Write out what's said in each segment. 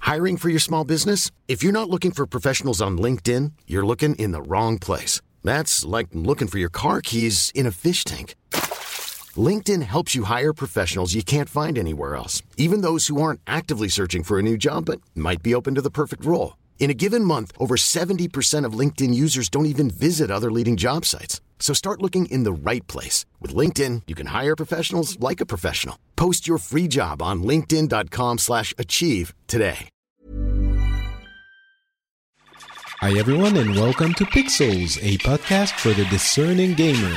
Hiring for your small business? If you're not looking for professionals on LinkedIn, you're looking in the wrong place. That's like looking for your car keys in a fish tank. LinkedIn helps you hire professionals you can't find anywhere else, even those who aren't actively searching for a new job but might be open to the perfect role. In a given month, over 70% of LinkedIn users don't even visit other leading job sites. So start looking in the right place. With LinkedIn, you can hire professionals like a professional. Post your free job on linkedin.com/achieve today. Hi everyone and welcome to Pixels, a podcast for the discerning gamer.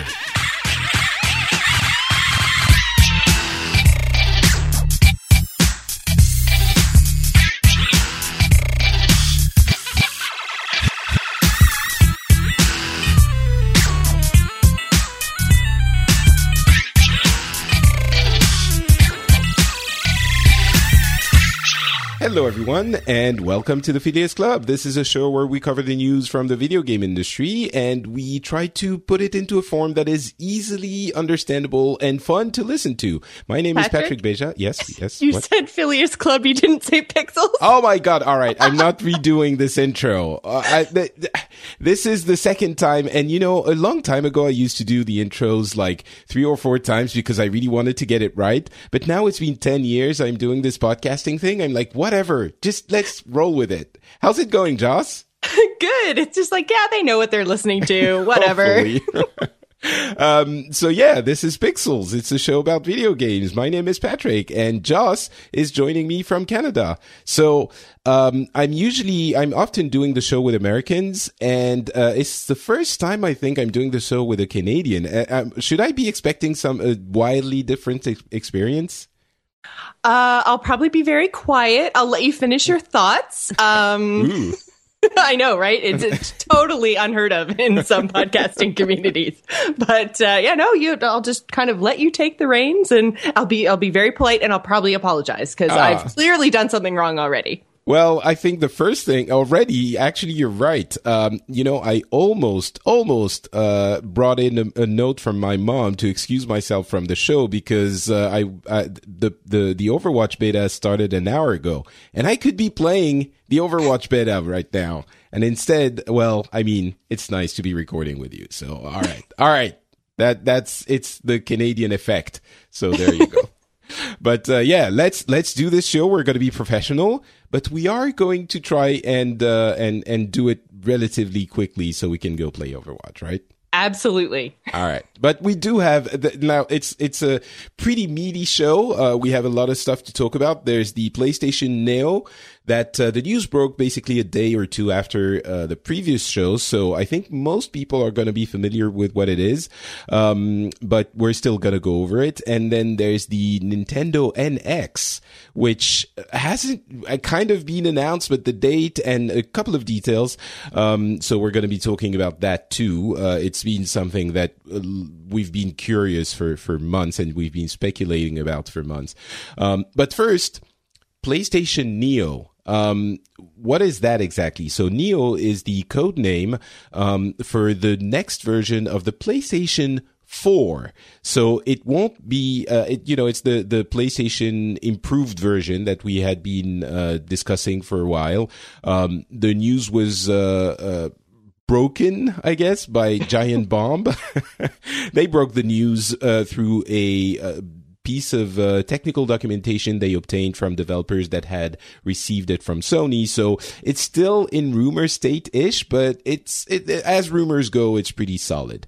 Hello everyone, and welcome to the Phileas Club. This is a show where we cover the news from the video game industry, and we try to put it into a form that is easily understandable and fun to listen to. My name is Patrick Beja. Yes. You said Phileas Club, you didn't say Pixels. Oh my god, alright, I'm not redoing this intro. This is the second time, and you know, a long time ago I used to do the intros like 3 or 4 times because I really wanted to get it right, but now it's been 10 years I'm doing this podcasting thing. I'm like, whatever. Just let's roll with it. How's it going, Joss? Good. It's just like, yeah, they know what they're listening to. Whatever. So yeah, this is Pixels. It's a show about video games. My name is Patrick, and Joss is joining me from Canada. So I'm often doing the show with Americans, and it's the first time I think I'm doing the show with a Canadian. Should I be expecting some wildly different experience? I'll probably be very quiet. I'll let you finish your thoughts. I know, right? It's totally unheard of in some podcasting communities. But I'll just kind of let you take the reins, and I'll be very polite, and I'll probably apologize because I've clearly done something wrong already. Well, I think the first thing already, actually, you're right. I almost brought in a note from my mom to excuse myself from the show because the Overwatch beta started an hour ago, and I could be playing the Overwatch beta right now. And instead, well, I mean, it's nice to be recording with you. So, all right, it's the Canadian effect. So there you go. But let's do this show. We're going to be professional, but we are going to try and do it relatively quickly so we can go play Overwatch, right? Absolutely. All right. But we do have now it's a pretty meaty show. We have a lot of stuff to talk about. There's the PlayStation Neo that the news broke basically a day or two after the previous show. So I think most people are going to be familiar with what it is. But we're still going to go over it. And then there's the Nintendo NX, which hasn't kind of been announced, but the date and a couple of details. So we're going to be talking about that too. It's been something that we've been curious for months, and we've been speculating about for months. But first, PlayStation Neo. What is that exactly? So Neo is the code name for the next version of the PlayStation 4. So it won't be, it's the PlayStation improved version that we had been discussing for a while. The news was broken, I guess, by Giant Bomb. They broke the news through a piece of technical documentation they obtained from developers that had received it from Sony. So it's still in rumor state-ish, but it as rumors go, it's pretty solid.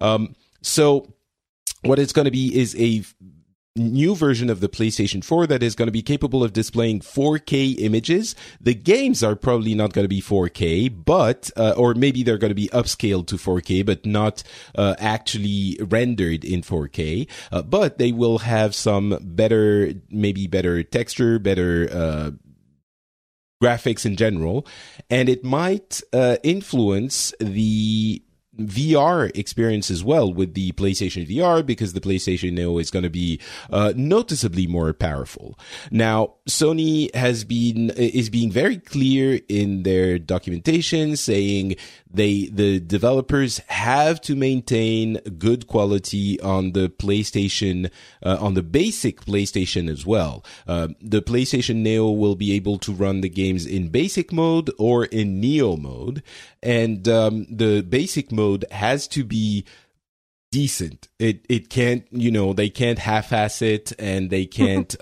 So what it's going to be is a new version of the PlayStation 4 that is going to be capable of displaying 4K images. The games are probably not going to be 4K, but or maybe they're going to be upscaled to 4K, but not actually rendered in 4K. But they will have some better texture, better graphics in general, and it might influence the VR experience as well with the PlayStation VR, because the PlayStation Neo is going to be noticeably more powerful. Now, Sony is being very clear in their documentation, saying the developers have to maintain good quality on the PlayStation, on the basic PlayStation as well. The PlayStation Neo will be able to run the games in basic mode or in Neo mode, and the basic mode has to be decent. It can't, they can't half-ass it, and they can't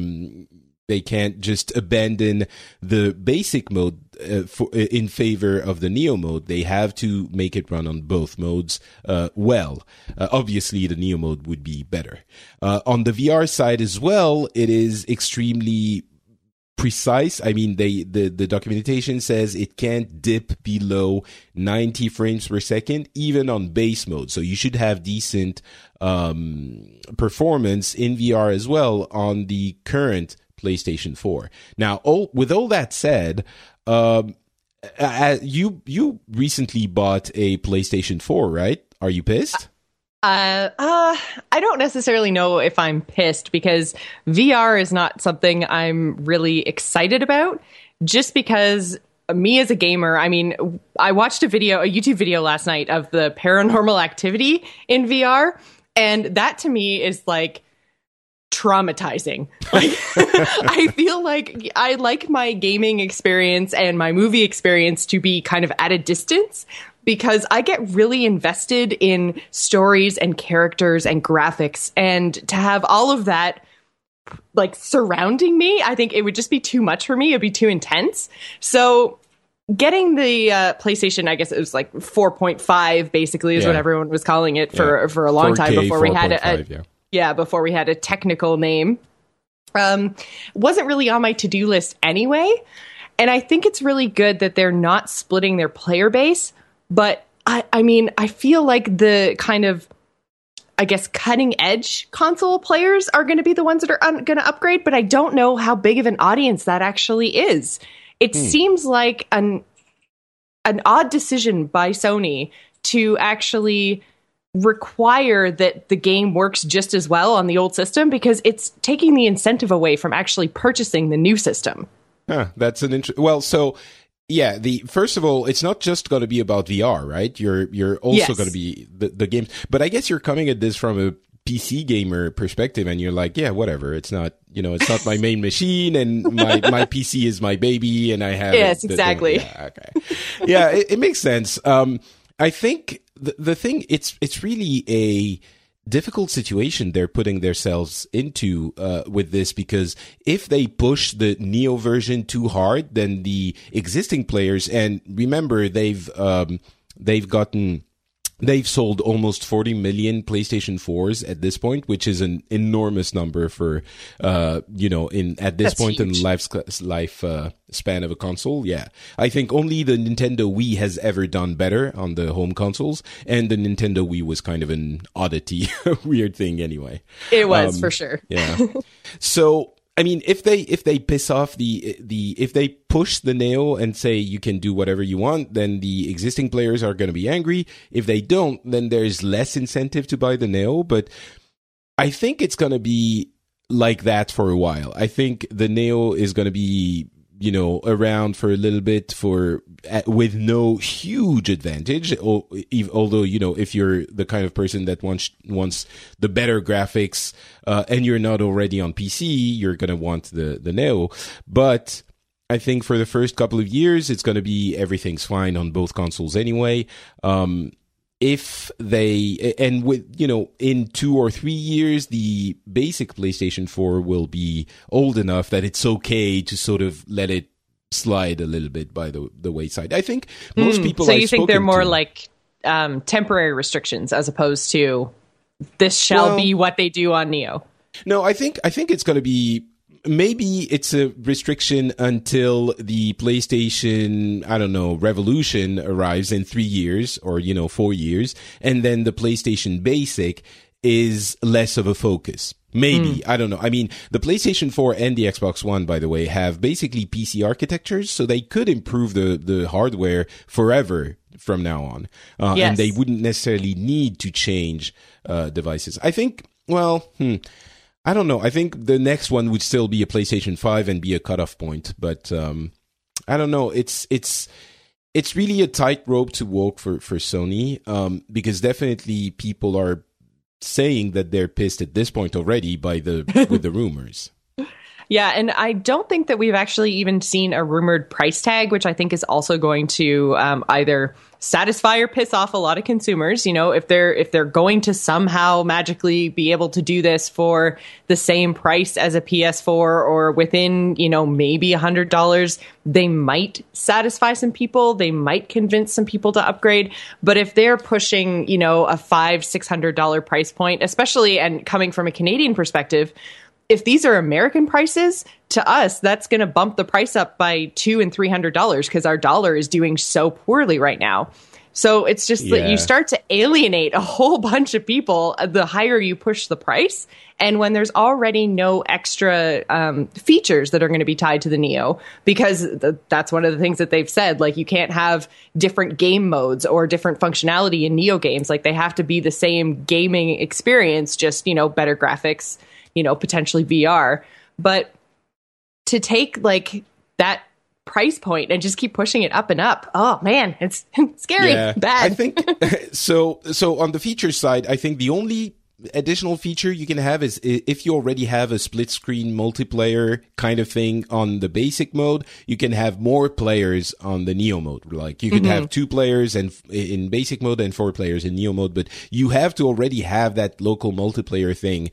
just abandon the basic mode in favor of the Neo mode. They have to make it run on both modes well. Obviously, the Neo mode would be better. On the VR side as well, it is extremely precise. I mean, the documentation says it can't dip below 90 frames per second, even on base mode. So you should have decent performance in VR as well on the current PlayStation 4. Now, with all that said, you recently bought a PlayStation 4, right? Are you pissed? I don't necessarily know if I'm pissed, because VR is not something I'm really excited about, just because me as a gamer, I mean, I watched a YouTube video last night of the Paranormal Activity in VR, and that to me is like traumatizing. Like, I feel like I like my gaming experience and my movie experience to be kind of at a distance, because I get really invested in stories and characters and graphics, and to have all of that like surrounding me, I think it would just be too much for me. It'd be too intense. So getting the PlayStation, I guess it was like 4.5 basically is what everyone was calling it for a long 4K, time before we had before we had a technical name. Wasn't really on my to-do list anyway. And I think it's really good that they're not splitting their player base. But I mean, I feel like the kind of, I guess, cutting edge console players are going to be the ones that are going to upgrade. But I don't know how big of an audience that actually is. It seems like an odd decision by Sony to actually require that the game works just as well on the old system, because it's taking the incentive away from actually purchasing the new system. That's an well, so yeah, first of all, it's not just going to be about VR, right? You're also going to be the games, but I guess you're coming at this from a PC gamer perspective, and you're like, yeah, whatever. It's not, it's not my main machine, and my PC is my baby, and I have exactly. Yeah, okay. Yeah, it makes sense. I think the thing, it's really a difficult situation they're putting themselves into with this, because if they push the Neo version too hard, then the existing players, and remember they've sold almost 40 million PlayStation 4s at this point, which is an enormous number for at this point huge in the life span of a console. Yeah, I think only the Nintendo Wii has ever done better on the home consoles, and the Nintendo Wii was kind of an oddity, weird thing anyway. It was for sure. Yeah. So I mean, if they piss off if they push the Neo and say you can do whatever you want, then the existing players are going to be angry. If they don't, then there's less incentive to buy the Neo. But I think it's going to be like that for a while. I think the Neo is going to be, around for a little bit with no huge advantage. Although, if you're the kind of person that wants the better graphics, and you're not already on PC, you're going to want the Neo. But I think for the first couple of years, it's going to be everything's fine on both consoles anyway. If they, and with, in 2 or 3 years, the basic PlayStation 4 will be old enough that it's okay to sort of let it slide a little bit by the wayside. I think most people. So you think they're more like temporary restrictions as opposed to this shall be what they do on Neo? No, I think it's going to be. Maybe it's a restriction until the PlayStation, I don't know, Revolution arrives in 3 years or, 4 years. And then the PlayStation Basic is less of a focus. Maybe. I don't know. I mean, the PlayStation 4 and the Xbox One, by the way, have basically PC architectures, so they could improve the hardware forever, from now on. Yes. And they wouldn't necessarily need to change devices. I think, well, I don't know. I think the next one would still be a PlayStation 5 and be a cutoff point. But I don't know. It's really a tightrope to walk for Sony, because definitely people are saying that they're pissed at this point already with the rumors. Yeah, and I don't think that we've actually even seen a rumored price tag, which I think is also going to either satisfy or piss off a lot of consumers. You know, if they're going to somehow magically be able to do this for the same price as a PS4 or within, you know, maybe $100, they might satisfy some people. They might convince some people to upgrade. But if they're pushing, you know, a $500-$600 price point, especially and coming from a Canadian perspective, if these are American prices, to us, that's going to bump the price up by $200 and $300 because our dollar is doing so poorly right now. So it's just that you start to alienate a whole bunch of people the higher you push the price. And when there's already no extra features that are going to be tied to the Neo, because that's one of the things that they've said, like you can't have different game modes or different functionality in Neo games. Like they have to be the same gaming experience, just, you know, better graphics, you know, potentially VR. But to take like that price point and just keep pushing it up and up, oh man, it's scary. Bad. I think so on the feature side, I think the only additional feature you can have is if you already have a split screen multiplayer kind of thing on the basic mode, you can have more players on the Neo mode. Like you can have 2 players and in basic mode and 4 players in Neo mode, but you have to already have that local multiplayer thing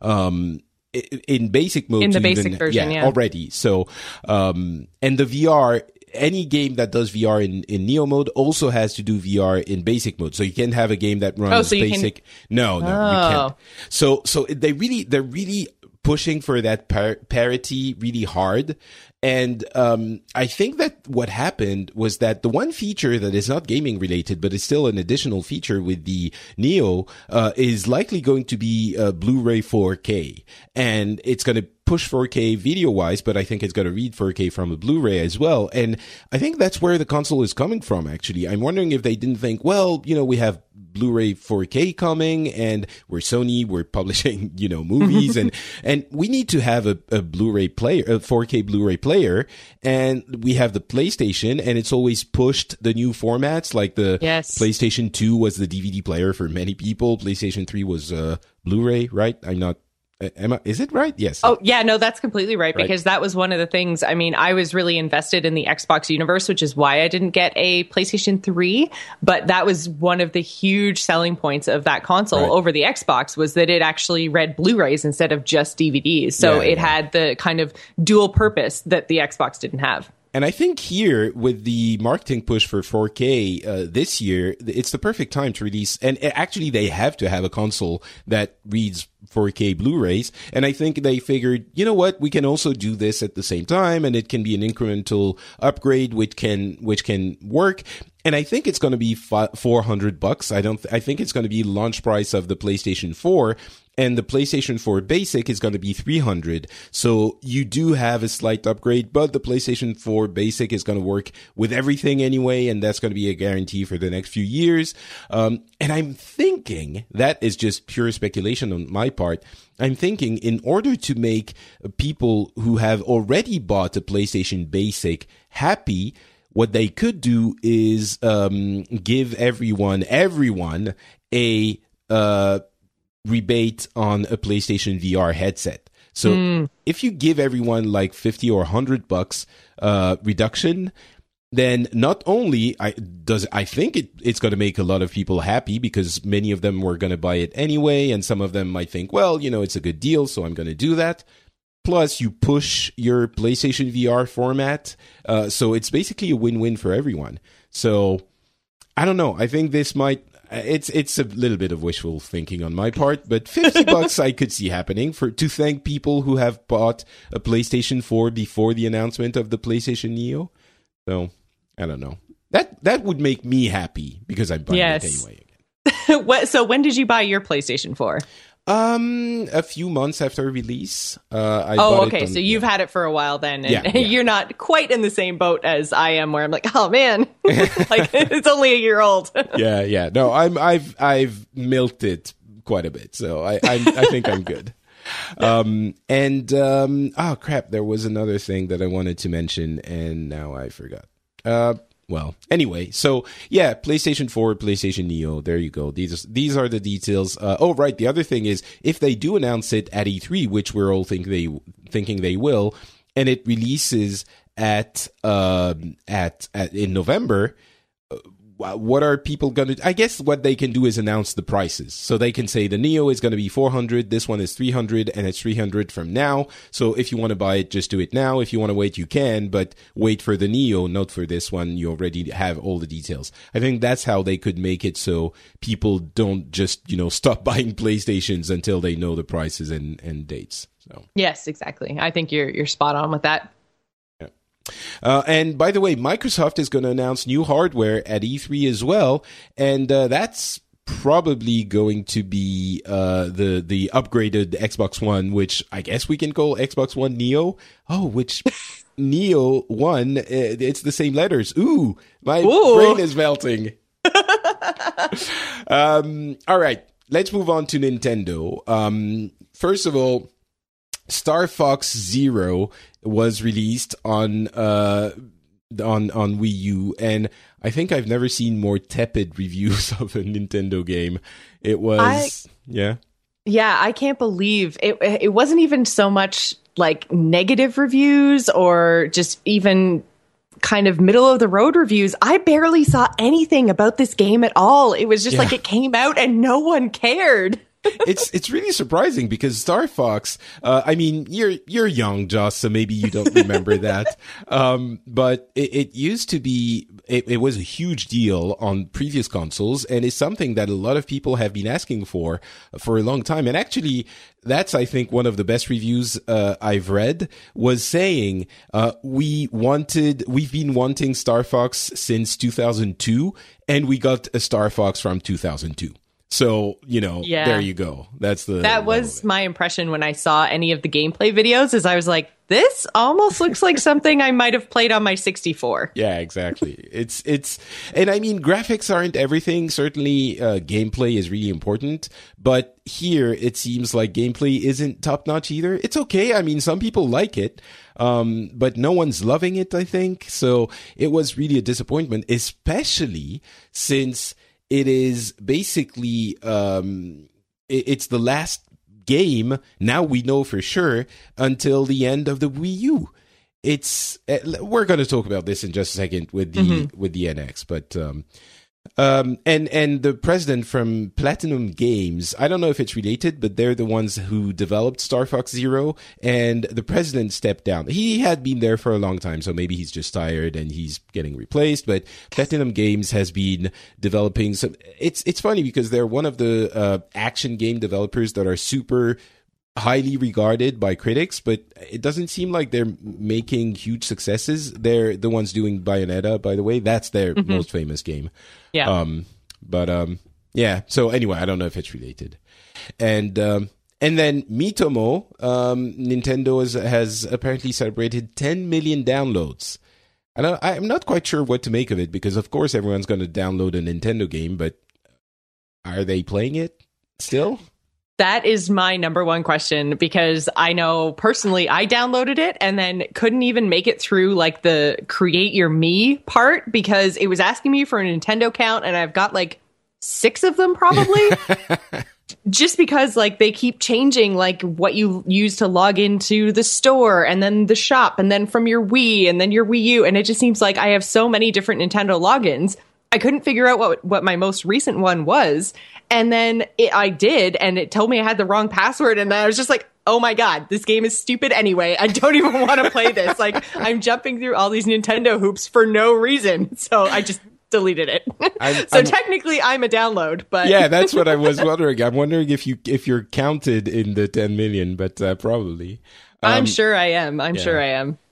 in basic mode, in the basic version, already. So and the VR, any game that does VR in Neo mode also has to do VR in basic mode. So you can't have a game that runs basic. No, you can't. So they're really pushing for that parity really hard. And I think that what happened was that the one feature that is not gaming related, but is still an additional feature with the Neo, is likely going to be Blu-ray 4K. And it's going to push 4K video-wise, but I think it's going to read 4K from a Blu-ray as well. And I think that's where the console is coming from, actually. I'm wondering if they didn't think, well, you know, we have Blu-ray 4K coming, and we're Sony, we're publishing, you know, movies, and we need to have a Blu-ray player, a 4K Blu-ray player, and we have the PlayStation, and it's always pushed the new formats, like the PlayStation 2 was the DVD player for many people, PlayStation 3 was Blu-ray, right? I'm not Emma, is it right? Yes. Oh, yeah, no, that's completely right, because that was one of the things. I mean, I was really invested in the Xbox universe, which is why I didn't get a PlayStation 3. But that was one of the huge selling points of that console over the Xbox, was that it actually read Blu-rays instead of just DVDs. So it had the kind of dual purpose that the Xbox didn't have. And I think here, with the marketing push for 4K this year, it's the perfect time to release. And actually, they have to have a console that reads 4K Blu-rays. And I think they figured, you know what, we can also do this at the same time, and it can be an incremental upgrade, which can work. And I think it's going to be $400. I think it's going to be launch price of the PlayStation 4. And the PlayStation 4 Basic is going to be $300. So you do have a slight upgrade, but the PlayStation 4 Basic is going to work with everything anyway, and that's going to be a guarantee for the next few years. And I'm thinking, that is just pure speculation on my part, I'm thinking in order to make people who have already bought a PlayStation Basic happy, what they could do is give everyone a rebate on a PlayStation VR headset. So if you give everyone like $50 or $100 reduction, then not only I think it's going to make a lot of people happy, because many of them were going to buy it anyway, and some of them might think, well, you know, it's a good deal, so I'm going to do that. Plus, you push your PlayStation VR format, so it's basically a win-win for everyone. So I don't know. I think this might. It's a little bit of wishful thinking on my part, but $50 I could see happening to thank people who have bought a PlayStation 4 before the announcement of the PlayStation Neo. So I don't know. That would make me happy, because I'm buying it anyway. So when did you buy your PlayStation 4? A few months after release. I bought okay. it on, So you've had it for a while then, and Yeah. you're not quite in the same boat as I am, where I'm like, oh man, like it's only a year old. Yeah. No, I've milked it quite a bit, so I think I'm good. Oh crap, there was another thing that I wanted to mention, and now I forgot. Well, anyway, so yeah, PlayStation 4, PlayStation Neo, there you go. These are the details. Oh, right, the other thing is, if they do announce it at E3, which we're all thinking they will, and it releases in November, what are people going to... I guess what they can do is announce the prices. So they can say the Neo is going to be $400, this one is $300, and it's $300 from now. So if you want to buy it, just do it now. If you want to wait, you can, but wait for the Neo, not for this one. You already have all the details. I think that's how they could make it so people don't just, stop buying PlayStations until they know the prices and dates. So Yes, exactly. I think you're spot on with that. And by the way, Microsoft is going to announce new hardware at E3 as well, and that's probably going to be the upgraded Xbox One, which I guess we can call Xbox One Neo. Oh, which Neo One? It's the same letters. Ooh, my brain is melting. All right, let's move on to Nintendo. First of all, Star Fox Zero was released on Wii U, and I think I've never seen more tepid reviews of a Nintendo game. It was Yeah, I can't believe it wasn't even so much like negative reviews or just even kind of middle of the road reviews. I barely saw anything about this game at all. It was just like it came out and no one cared. It's really surprising because Star Fox, I mean, you're young, Joss, so maybe you don't remember that. But it used to be, it was a huge deal on previous consoles, and it's something that a lot of people have been asking for a long time. And actually, that's, I think, one of the best reviews I've read, was saying we've been wanting Star Fox since 2002, and we got a Star Fox from 2002. So, there you go. That was my impression when I saw any of the gameplay videos, is I was like, this almost looks like something I might have played on my 64. Yeah, exactly. And I mean, graphics aren't everything. Certainly, gameplay is really important. But here, it seems like gameplay isn't top notch either. It's okay. I mean, some people like it. But no one's loving it, I think. So it was really a disappointment, especially since it is basically, it's the last game, now we know for sure, until the end of the Wii U. We're going to talk about this in just a second with the NX, but and the president from Platinum Games, I don't know if it's related, but they're the ones who developed Star Fox Zero, and the president stepped down. He had been there for a long time, so maybe he's just tired and he's getting replaced, but Platinum Games has been developing some... It's funny because they're one of the action game developers that are super highly regarded by critics, but it doesn't seem like they're making huge successes. They're the ones doing Bayonetta, by the way. That's their most famous game. Yeah. Yeah. So anyway, I don't know if it's related. And then Miitomo, Nintendo has apparently celebrated 10 million downloads. And I'm not quite sure what to make of it, because of course everyone's going to download a Nintendo game, but are they playing it still? That is my number one question, because I know personally I downloaded it and then couldn't even make it through like the create your me part, because it was asking me for a Nintendo account and I've got like 6 of them probably. Just because like they keep changing like what you use to log into the store and then the shop and then from your Wii and then your Wii U. And it just seems like I have so many different Nintendo logins. I couldn't figure out what my most recent one was. And then I did, and it told me I had the wrong password. And I was just like, oh my God, this game is stupid anyway. I don't even want to play this. Like, I'm jumping through all these Nintendo hoops for no reason. So I just deleted it. Technically I'm a download, but yeah, that's what I was wondering. I'm wondering if you're counted in the 10 million, but probably. I'm sure I am. I'm sure I am.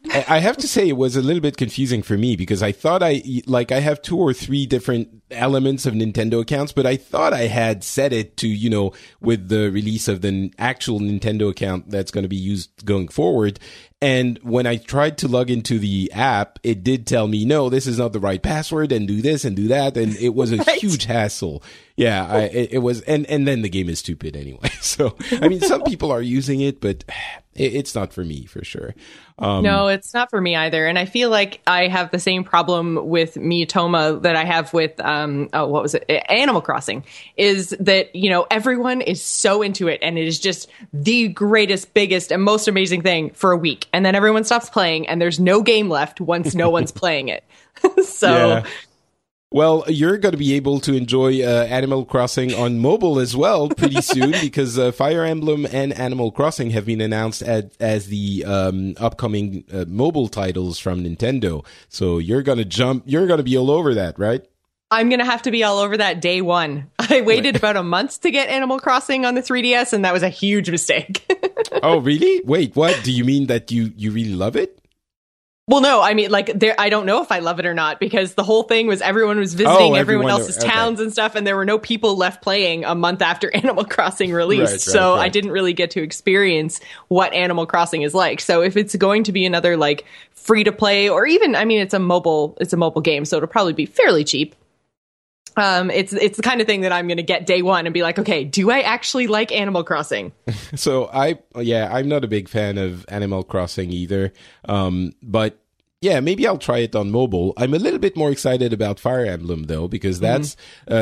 I have to say it was a little bit confusing for me because I thought I have 2 or 3 different elements of Nintendo accounts, but I thought I had set it to, with the release of the actual Nintendo account that's going to be used going forward. And when I tried to log into the app, it did tell me, no, this is not the right password and do this and do that. And it was a huge hassle. Yeah, it was. And then the game is stupid anyway. So, I mean, some people are using it, but it's not for me for sure. No, it's not for me either. And I feel like I have the same problem with Miitoma that I have with, Animal Crossing, is that, everyone is so into it and it is just the greatest, biggest, and most amazing thing for a week. And then everyone stops playing and there's no game left once no one's playing it. So... Yeah. Well, you're going to be able to enjoy Animal Crossing on mobile as well pretty soon because Fire Emblem and Animal Crossing have been announced as the upcoming mobile titles from Nintendo. So you're going to be all over that, right? I'm going to have to be all over that day one. I waited about a month to get Animal Crossing on the 3DS, and that was a huge mistake. Oh, really? Wait, what? Do you mean that you really love it? Well, no, I mean, I don't know if I love it or not because the whole thing was everyone was visiting everyone else's towns and stuff, and there were no people left playing a month after Animal Crossing released. Right. I didn't really get to experience what Animal Crossing is like. So if it's going to be another free to play, or even, I mean, it's a mobile game, so it'll probably be fairly cheap. It's the kind of thing that I'm going to get day one and be like, okay, do I actually like Animal Crossing? So I'm not a big fan of Animal Crossing either. But yeah, maybe I'll try it on mobile. I'm a little bit more excited about Fire Emblem though, because that's,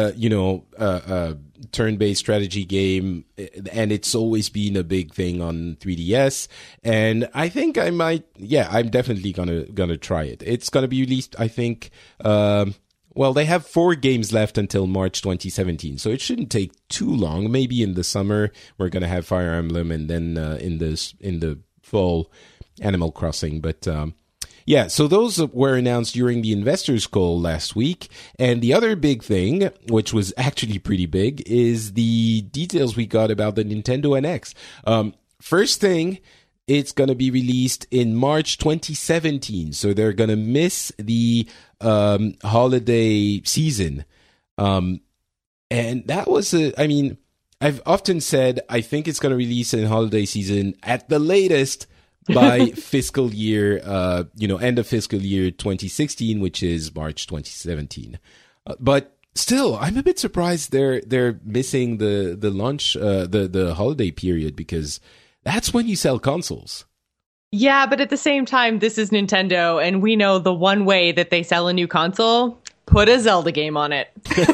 a turn-based strategy game, and it's always been a big thing on 3DS. And I think I might, I'm definitely gonna try it. It's gonna be released, I think, well, they have 4 games left until March 2017, so it shouldn't take too long. Maybe in the summer we're going to have Fire Emblem, and then in the fall, Animal Crossing. But so those were announced during the investors' call last week. And the other big thing, which was actually pretty big, is the details we got about the Nintendo NX. First thing, it's going to be released in March 2017, so they're going to miss the holiday season. And that was I've often said I think it's going to release in holiday season at the latest by fiscal year, end of fiscal year 2016, which is March 2017. But still, I'm a bit surprised they're missing the launch, the holiday period, because that's when you sell consoles. Yeah, but at the same time, this is Nintendo, and we know the one way that they sell a new console, put a Zelda game on it.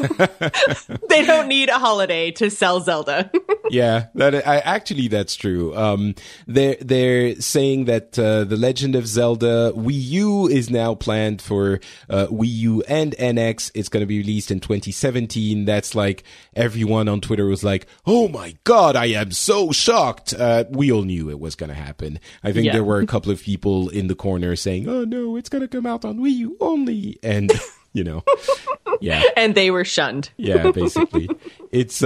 They don't need a holiday to sell Zelda. Yeah, that's true. They're saying that the Legend of Zelda Wii U is now planned for Wii U and NX. It's going to be released in 2017. That's everyone on Twitter was like, "Oh my God, I am so shocked." We all knew it was going to happen. I think there were a couple of people in the corner saying, "Oh no, it's going to come out on Wii U only," and yeah, and they were shunned. Yeah, basically, it's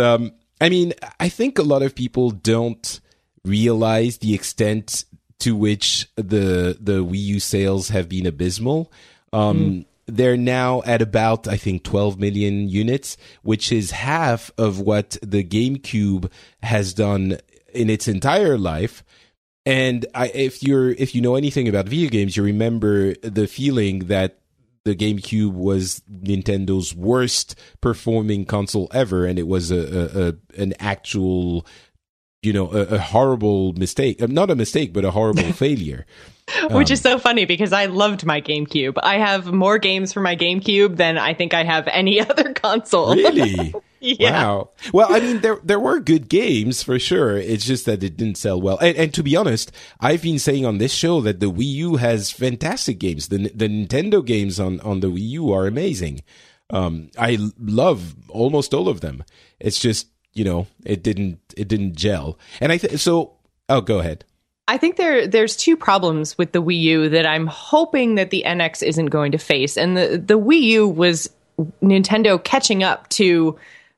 I think a lot of people don't realize the extent to which the Wii U sales have been abysmal. They're now at about, I think, 12 million units, which is half of what the GameCube has done in its entire life. And if you know anything about video games, you remember the feeling that the GameCube was Nintendo's worst performing console ever, and it was an actual, a horrible mistake. Not a mistake, but a horrible failure. Which is so funny because I loved my GameCube. I have more games for my GameCube than I think I have any other console. Really? Yeah. Wow. Well, I mean, there were good games for sure. It's just that it didn't sell well. And to be honest, I've been saying on this show that the Wii U has fantastic games. The Nintendo games on the Wii U are amazing. I love almost all of them. It's just, it didn't gel. And go ahead. I think there's 2 problems with the Wii U that I'm hoping that the NX isn't going to face. And the Wii U was Nintendo catching up to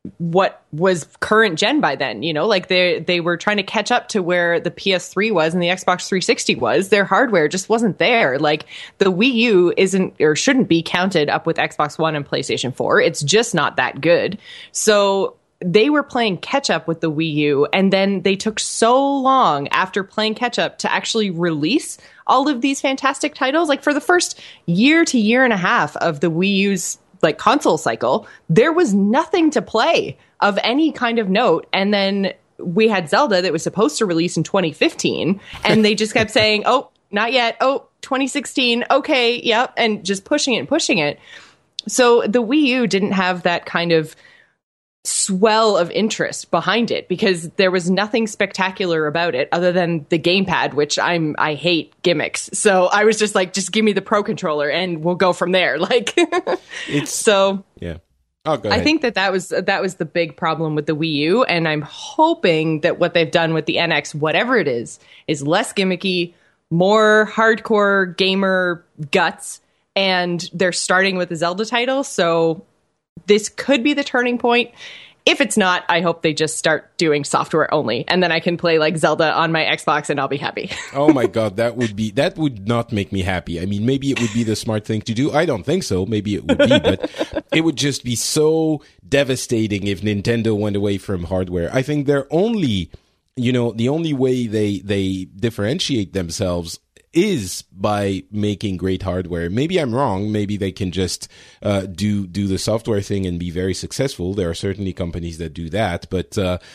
what was current gen by then. You know, like they were trying to catch up to where the PS3 was and the Xbox 360 was. Their hardware just wasn't there. Like the Wii U isn't or shouldn't be counted up with Xbox One and PlayStation 4. It's just not that good. So they were playing catch up with the Wii U, and then they took so long after playing catch up to actually release all of these fantastic titles. Like for the first year to year and a half of the Wii U's like console cycle, there was nothing to play of any kind of note. And then we had Zelda that was supposed to release in 2015, and they just kept saying, oh, not yet. Oh, 2016. Okay. Yep. And just pushing it. So the Wii U didn't have that kind of swell of interest behind it because there was nothing spectacular about it other than the gamepad, which I hate gimmicks. So I was just like, just give me the Pro controller and we'll go from there. Like, It's so yeah. Oh, go ahead. I think that was the big problem with the Wii U, and I'm hoping that what they've done with the NX, whatever it is less gimmicky, more hardcore gamer guts, and they're starting with the Zelda title. So this could be the turning point. If it's not, I hope they just start doing software only, and then I can play like Zelda on my Xbox and I'll be happy. Oh my God, that would not make me happy. I mean, maybe it would be the smart thing to do. I don't think so. Maybe it would be, but it would just be so devastating if Nintendo went away from hardware. I think the only way they differentiate themselves is by making great hardware. Maybe I'm wrong. Maybe they can just do the software thing and be very successful. There are certainly companies that do that, but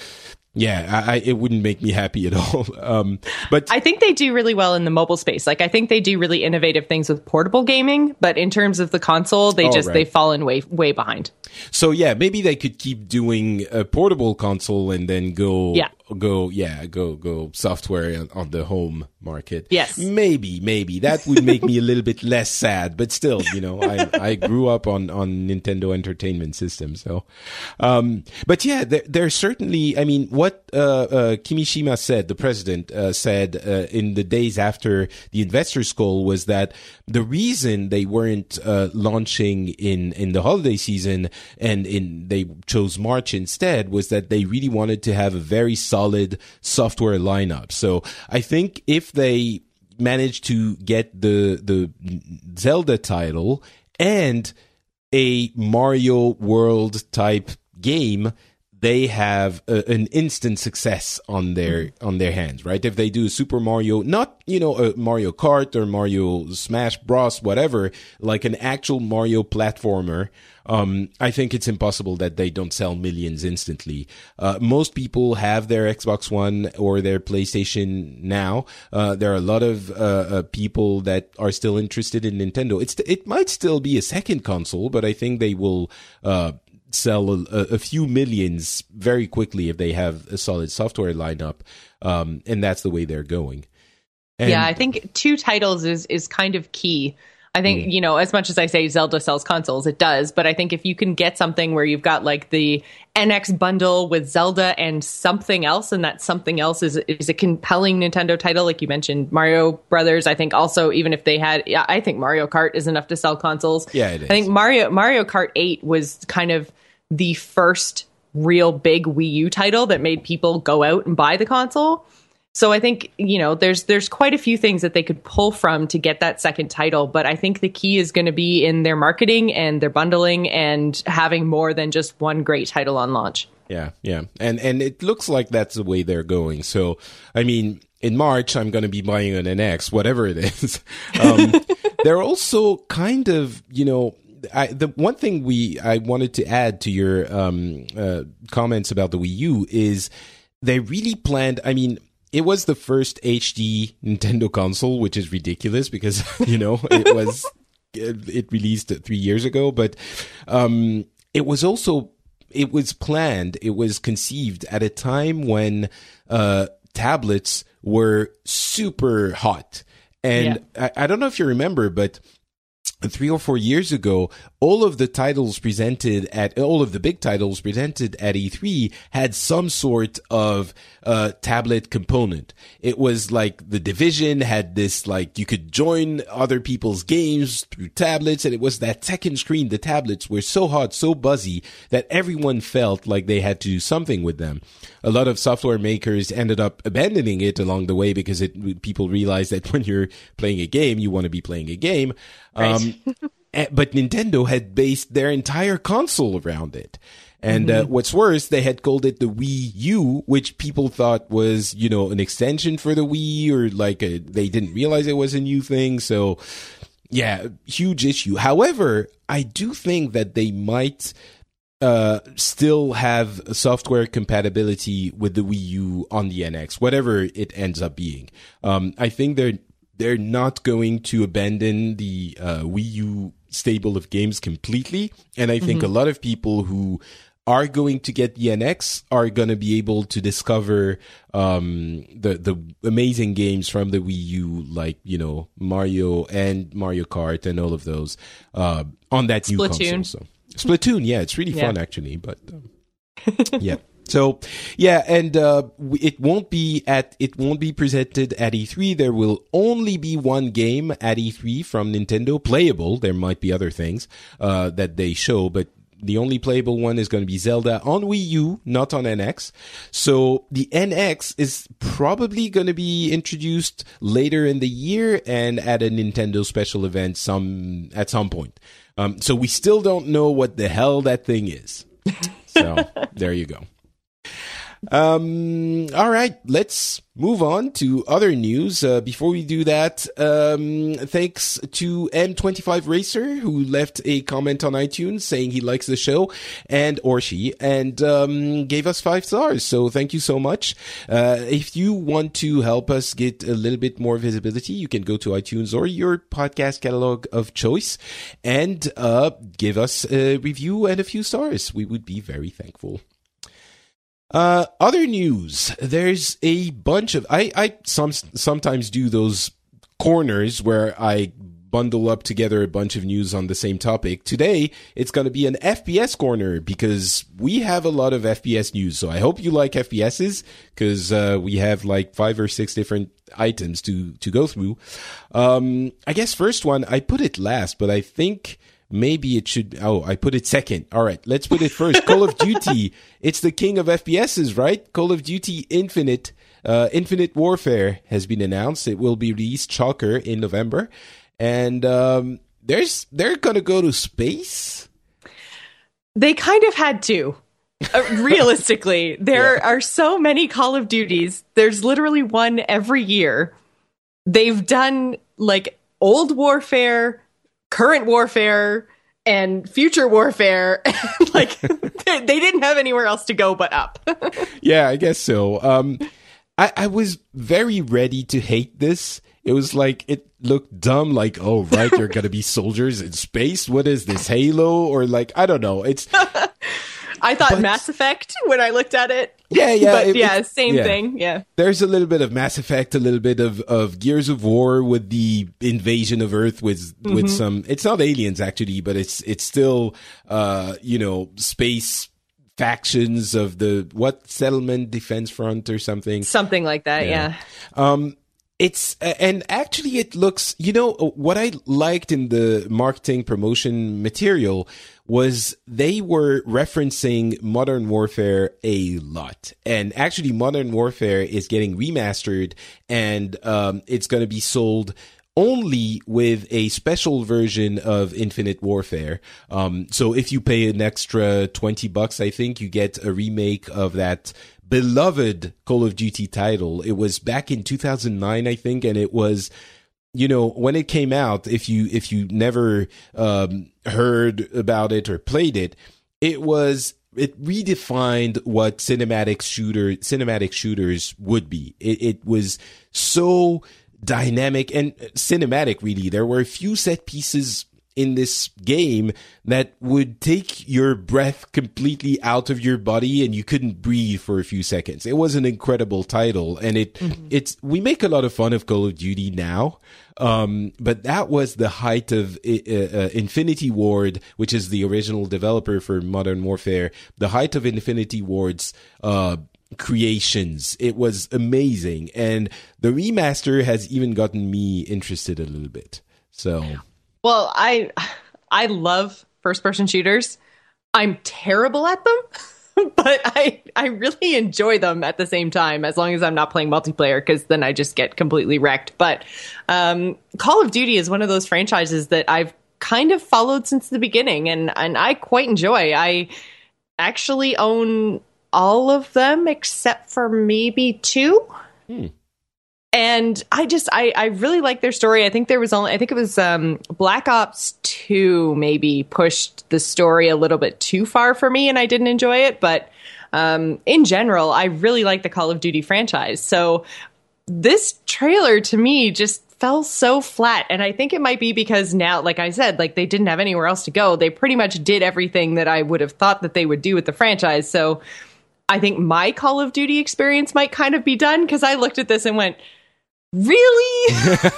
it wouldn't make me happy at all. But I think they do really well in the mobile space. Like I think they do really innovative things with portable gaming, but in terms of the console, they've fallen way behind. So yeah, maybe they could keep doing a portable console and then go software on the home market. Yes. Maybe that would make me a little bit less sad, but still, I grew up on Nintendo Entertainment System. So, but yeah, there's certainly, I mean, what, Kimishima said, the president, said, in the days after the investors call was that the reason they weren't, launching in the holiday season and they chose March instead was that they really wanted to have a very solid software lineup. So I think if they manage to get the Zelda title and a Mario World type game, they have an instant success on their hands, right? If they do Super Mario, not, a Mario Kart or Mario Smash Bros, whatever, like an actual Mario platformer, I think it's impossible that they don't sell millions instantly. Most people have their Xbox One or their PlayStation now. There are a lot of people that are still interested in Nintendo. It might still be a second console, but I think they will sell a few millions very quickly if they have a solid software lineup, and that's the way they're going. And I think 2 titles is kind of key. I think, as much as I say Zelda sells consoles, it does. But I think if you can get something where you've got like the NX bundle with Zelda and something else, and that something else is a compelling Nintendo title, like you mentioned, Mario Brothers. I think also, even if they had, I think Mario Kart is enough to sell consoles. Yeah, it is. I think Mario Kart 8 was kind of the first real big Wii U title that made people go out and buy the console. So I think, there's quite a few things that they could pull from to get that second title. But I think the key is going to be in their marketing and their bundling and having more than just one great title on launch. Yeah. And it looks like that's the way they're going. So, I mean, in March, I'm going to be buying an NX, whatever it is. They're also kind of, the one thing I wanted to add to your comments about the Wii U is they really planned, I mean, it was the first HD Nintendo console, which is ridiculous because, it released 3 years ago, but it was planned, it was conceived at a time when tablets were super hot. And I don't know if you remember, but 3 or 4 years ago, all of the big titles presented at E3 had some sort of tablet component. It was like The Division had this, like, you could join other people's games through tablets, and it was that second screen. The tablets were so hot, so buzzy, that everyone felt like they had to do something with them. A lot of software makers ended up abandoning it along the way because people realized that when you're playing a game, you want to be playing a game. Right. But Nintendo had based their entire console around it. And what's worse, they had called it the Wii U, which people thought was, an extension for the Wii, or like they didn't realize it was a new thing. So, yeah, huge issue. However, I do think that they might still have software compatibility with the Wii U on the NX, whatever it ends up being. I think they're not going to abandon the Wii U stable of games completely, and I think a lot of people who are going to get the NX are going to be able to discover the amazing games from the Wii U, like Mario and Mario Kart and all of those on that new console. So Splatoon, yeah, it's really fun actually, but yeah. So, yeah, and it won't be presented at E3. There will only be one game at E3 from Nintendo, playable. There might be other things that they show, but the only playable one is going to be Zelda on Wii U, not on NX. So the NX is probably going to be introduced later in the year and at a Nintendo special event at some point. So we still don't know what the hell that thing is. So there you go. All right, let's move on to other news. Before we do that, thanks to M25 Racer, who left a comment on iTunes saying he likes the show, and gave us 5 stars. So thank you so much. If you want to help us get a little bit more visibility, you can go to iTunes or your podcast catalog of choice and give us a review and a few stars. We would be very thankful. Other news. There's a bunch of, I sometimes do those corners where I bundle up together a bunch of news on the same topic. Today, it's going to be an FPS corner because we have a lot of FPS news. So I hope you like FPSs because we have like 5 or 6 different items to go through. I guess first one, I put it last, but I think maybe it should. Oh, I put it second. All right, let's put it first. Call of Duty. It's the king of FPSs, right? Call of Duty Infinite Warfare has been announced. It will be released, shocker, in November. And they're going to go to space. They kind of had to. Realistically, there are so many Call of Duties. There's literally one every year. They've done like old warfare, current warfare, and future warfare. Like they didn't have anywhere else to go but up. Yeah, I guess so. I was very ready to hate this. It was like, it looked dumb, like, oh, right, you're going to be soldiers in space? What is this, Halo? Or like, I don't know. It's. I thought Mass Effect when I looked at it. Yeah. But same thing. Yeah. There's a little bit of Mass Effect, a little bit of Gears of War with the invasion of Earth with some, it's not aliens actually, but it's still, space factions of the, Settlement Defense Front or something. Something like that. Yeah. It's, and actually it looks, what I liked in the marketing promotion material was they were referencing Modern Warfare a lot. And actually Modern Warfare is getting remastered and, it's going to be sold only with a special version of Infinite Warfare. So if you pay an extra $20, I think you get a remake of that beloved Call of Duty title. It was back in 2009, I think, and it was, when it came out, if you never heard about it or played it, it redefined what cinematic shooters would be. It was so dynamic and cinematic, really. There were a few set pieces in this game that would take your breath completely out of your body and you couldn't breathe for a few seconds. It was an incredible title, and we make a lot of fun of Call of Duty now. But that was the height of Infinity Ward, which is the original developer for Modern Warfare, the height of Infinity Ward's creations. It was amazing, and the remaster has even gotten me interested a little bit. So, well, I love first-person shooters. I'm terrible at them, but I really enjoy them at the same time, as long as I'm not playing multiplayer, because then I just get completely wrecked. But Call of Duty is one of those franchises that I've kind of followed since the beginning, and I quite enjoy. I actually own all of them except for maybe 2. And I really like their story. I think it was Black Ops 2 maybe pushed the story a little bit too far for me, and I didn't enjoy it. But in general, I really like the Call of Duty franchise. So this trailer to me just fell so flat. And I think it might be because now, like I said, like they didn't have anywhere else to go. They pretty much did everything that I would have thought that they would do with the franchise. So I think my Call of Duty experience might kind of be done, because I looked at this and went, really?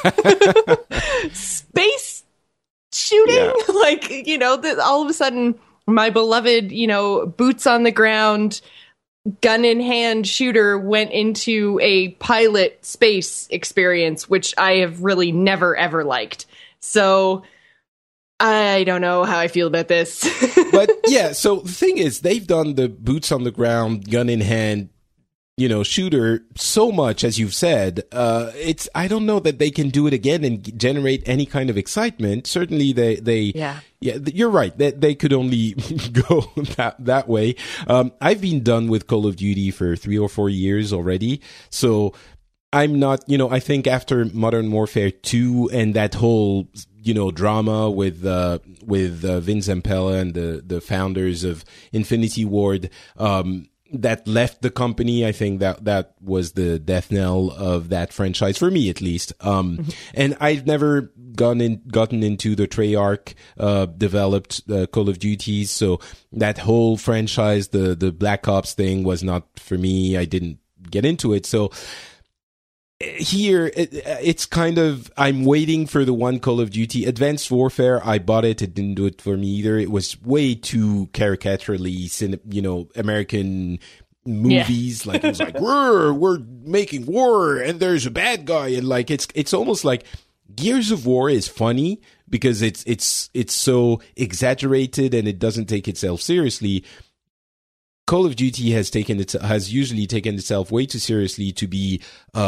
Space shooting? Yeah. Like, all of a sudden, my beloved, boots on the ground, gun in hand shooter went into a pilot space experience, which I have really never, ever liked. So I don't know how I feel about this. But yeah, so the thing is, they've done the boots on the ground, gun in hand, shooter so much, as you've said. I don't know that they can do it again and generate any kind of excitement. Certainly yeah, you're right. They could only go that way. I've been done with Call of Duty for 3 or 4 years already. So I'm not, I think after Modern Warfare 2 and that whole, drama with Vince Zampella and the founders of Infinity Ward, that left the company. I think that was the death knell of that franchise, for me at least. And I've never gotten into the Treyarch developed Call of Duty, so that whole franchise, the Black Ops thing, was not for me. I didn't get into it. So here it's kind of, I'm waiting for the one Call of Duty. Advanced Warfare, I bought it. It didn't do it for me either. It was way too caricaturally, American movies. Yeah. Like it was like, we're making war and there's a bad guy, and like it's almost like Gears of War is funny because it's so exaggerated and it doesn't take itself seriously. Call of Duty has usually taken itself way too seriously to be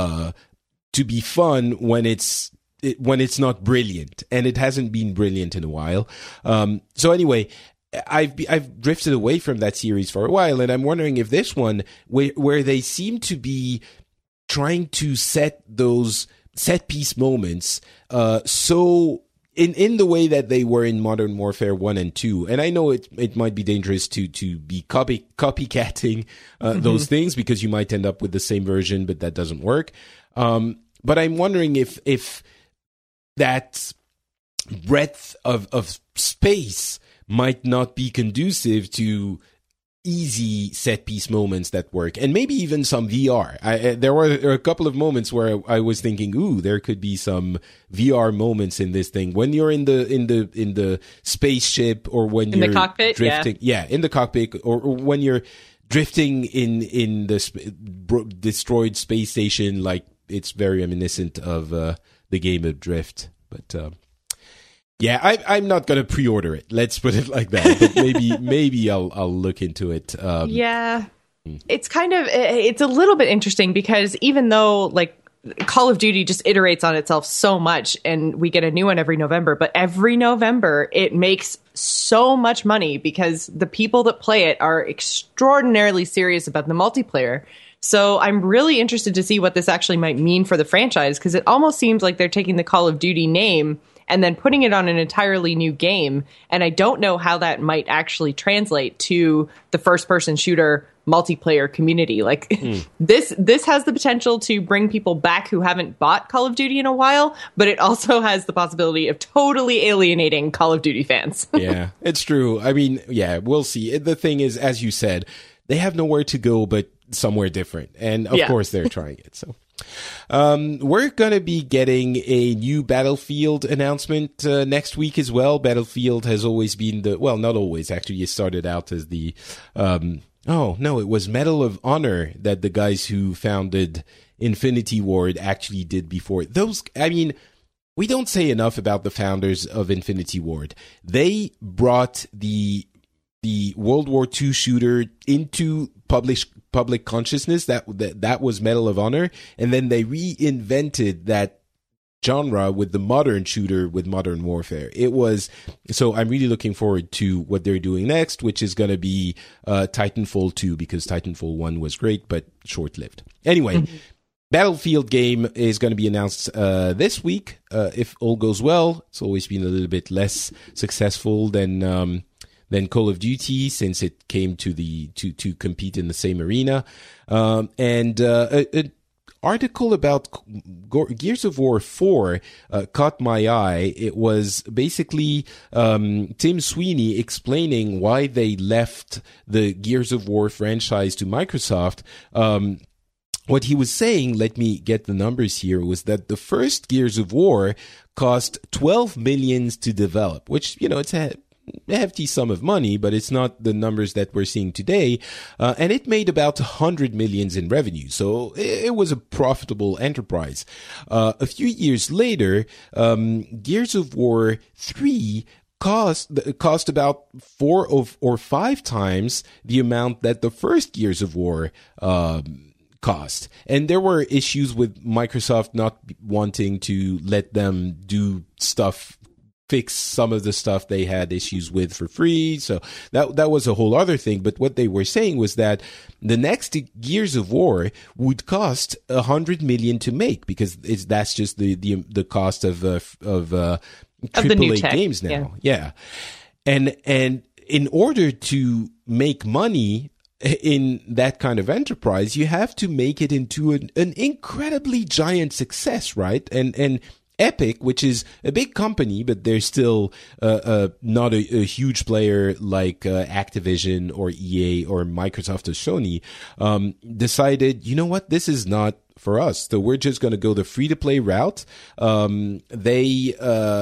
fun when it's not brilliant, and it hasn't been brilliant in a while. So anyway, I've drifted away from that series for a while, and I'm wondering if this one, where they seem to be trying to set those set piece moments, so in the way that they were in Modern Warfare 1 and 2. And I know it might be dangerous to be copycatting those things, because you might end up with the same version, but that doesn't work. But I'm wondering if that breadth of space might not be conducive to easy set piece moments that work, and maybe even some VR. There were a couple of moments where I was thinking, ooh, there could be some VR moments in this thing when you're in the spaceship, or when you're in the cockpit, drifting. Yeah, in the cockpit, or when you're drifting in the destroyed space station. Like, it's very reminiscent of the game of Drift, but. Yeah, I'm not gonna pre-order it. Let's put it like that. But maybe I'll look into it. Yeah, it's a little bit interesting, because even though like Call of Duty just iterates on itself so much, and we get a new one every November, but every November it makes so much money because the people that play it are extraordinarily serious about the multiplayer. So I'm really interested to see what this actually might mean for the franchise, because it almost seems like they're taking the Call of Duty name and then putting it on an entirely new game. And I don't know how that might actually translate to the first-person shooter multiplayer community. Like this has the potential to bring people back who haven't bought Call of Duty in a while, but it also has the possibility of totally alienating Call of Duty fans. Yeah, it's true. I mean, yeah, we'll see. The thing is, as you said, they have nowhere to go but somewhere different. And of course they're trying it. So we're going to be getting a new Battlefield announcement next week as well. Battlefield has always been not always, actually. It started out as the it was Medal of Honor that the guys who founded Infinity Ward actually did before. We don't say enough about the founders of Infinity Ward. They brought the World War II shooter into public consciousness. That was Medal of Honor, and then they reinvented that genre with the modern shooter, with Modern Warfare. So I'm really looking forward to what they're doing next, which is going to be Titanfall 2, because Titanfall 1 was great but short-lived. Anyway, Battlefield game is going to be announced this week, if all goes well. It's always been a little bit less successful than Call of Duty, since it came to compete in the same arena. An article about Gears of War 4 caught my eye. It was basically Tim Sweeney explaining why they left the Gears of War franchise to Microsoft. What he was saying, let me get the numbers here, was that the first Gears of War cost $12 million to develop, which, it's a hefty sum of money, but it's not the numbers that we're seeing today. And it made about $100 million in revenue. So it was a profitable enterprise. A few years later, Gears of War 3 cost about 4 or 5 times the amount that the first Gears of War cost. And there were issues with Microsoft not wanting to let them do stuff, fix some of the stuff they had issues with for free. So that was a whole other thing. But what they were saying was that the next Gears of War would cost $100 million to make, because that's just the cost of AAA games now. Yeah. And in order to make money in that kind of enterprise, you have to make it into an incredibly giant success, right? And Epic, which is a big company, but they're still not a huge player like Activision or EA or Microsoft or Sony, decided, you know what, this is not for us. So we're just going to go the free-to-play route. They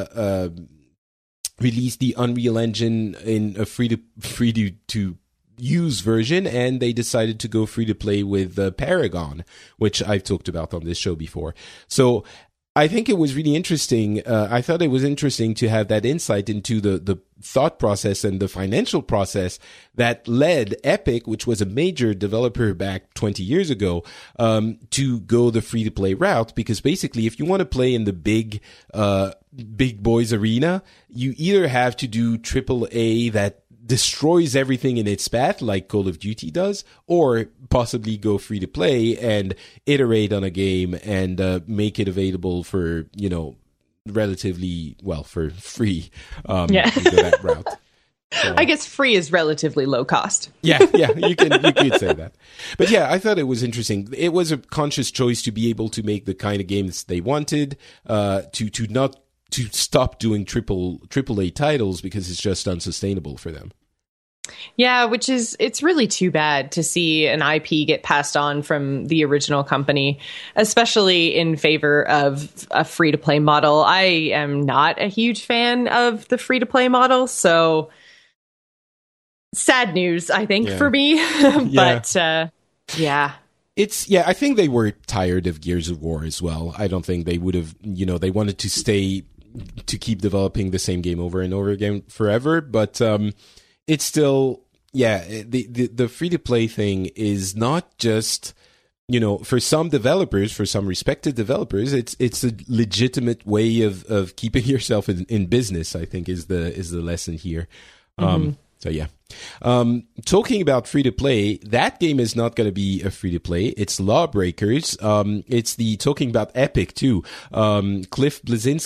released the Unreal Engine in a free to use version, and they decided to go free-to-play with Paragon, which I've talked about on this show before. So I think it was really interesting. I thought it was interesting to have that insight into the thought process and the financial process that led Epic, which was a major developer back 20 years ago, to go the free-to-play route. Because basically, if you want to play in the big boys arena, you either have to do AAA that destroys everything in its path, like Call of Duty does, or possibly go free to play and iterate on a game and make it available for, relatively, for free. To go that route. So, I guess free is relatively low cost. Yeah, you could say that. But yeah, I thought it was interesting. It was a conscious choice to be able to make the kind of games they wanted, to stop doing AAA titles, because it's just unsustainable for them. Yeah, it's really too bad to see an IP get passed on from the original company, especially in favor of a free-to-play model. I am not a huge fan of the free-to-play model, so sad news, I think, for me. But, yeah. I think they were tired of Gears of War as well. I don't think they would have, they wanted to keep developing the same game over and over again forever. But it's still, the free-to-play thing is not just, for some developers, for some respected developers, it's a legitimate way of keeping yourself in business, I think, is the lesson here. So yeah. Talking about free to play, that game is not going to be a free to play. It's Lawbreakers. It's talking about Epic too. Cliff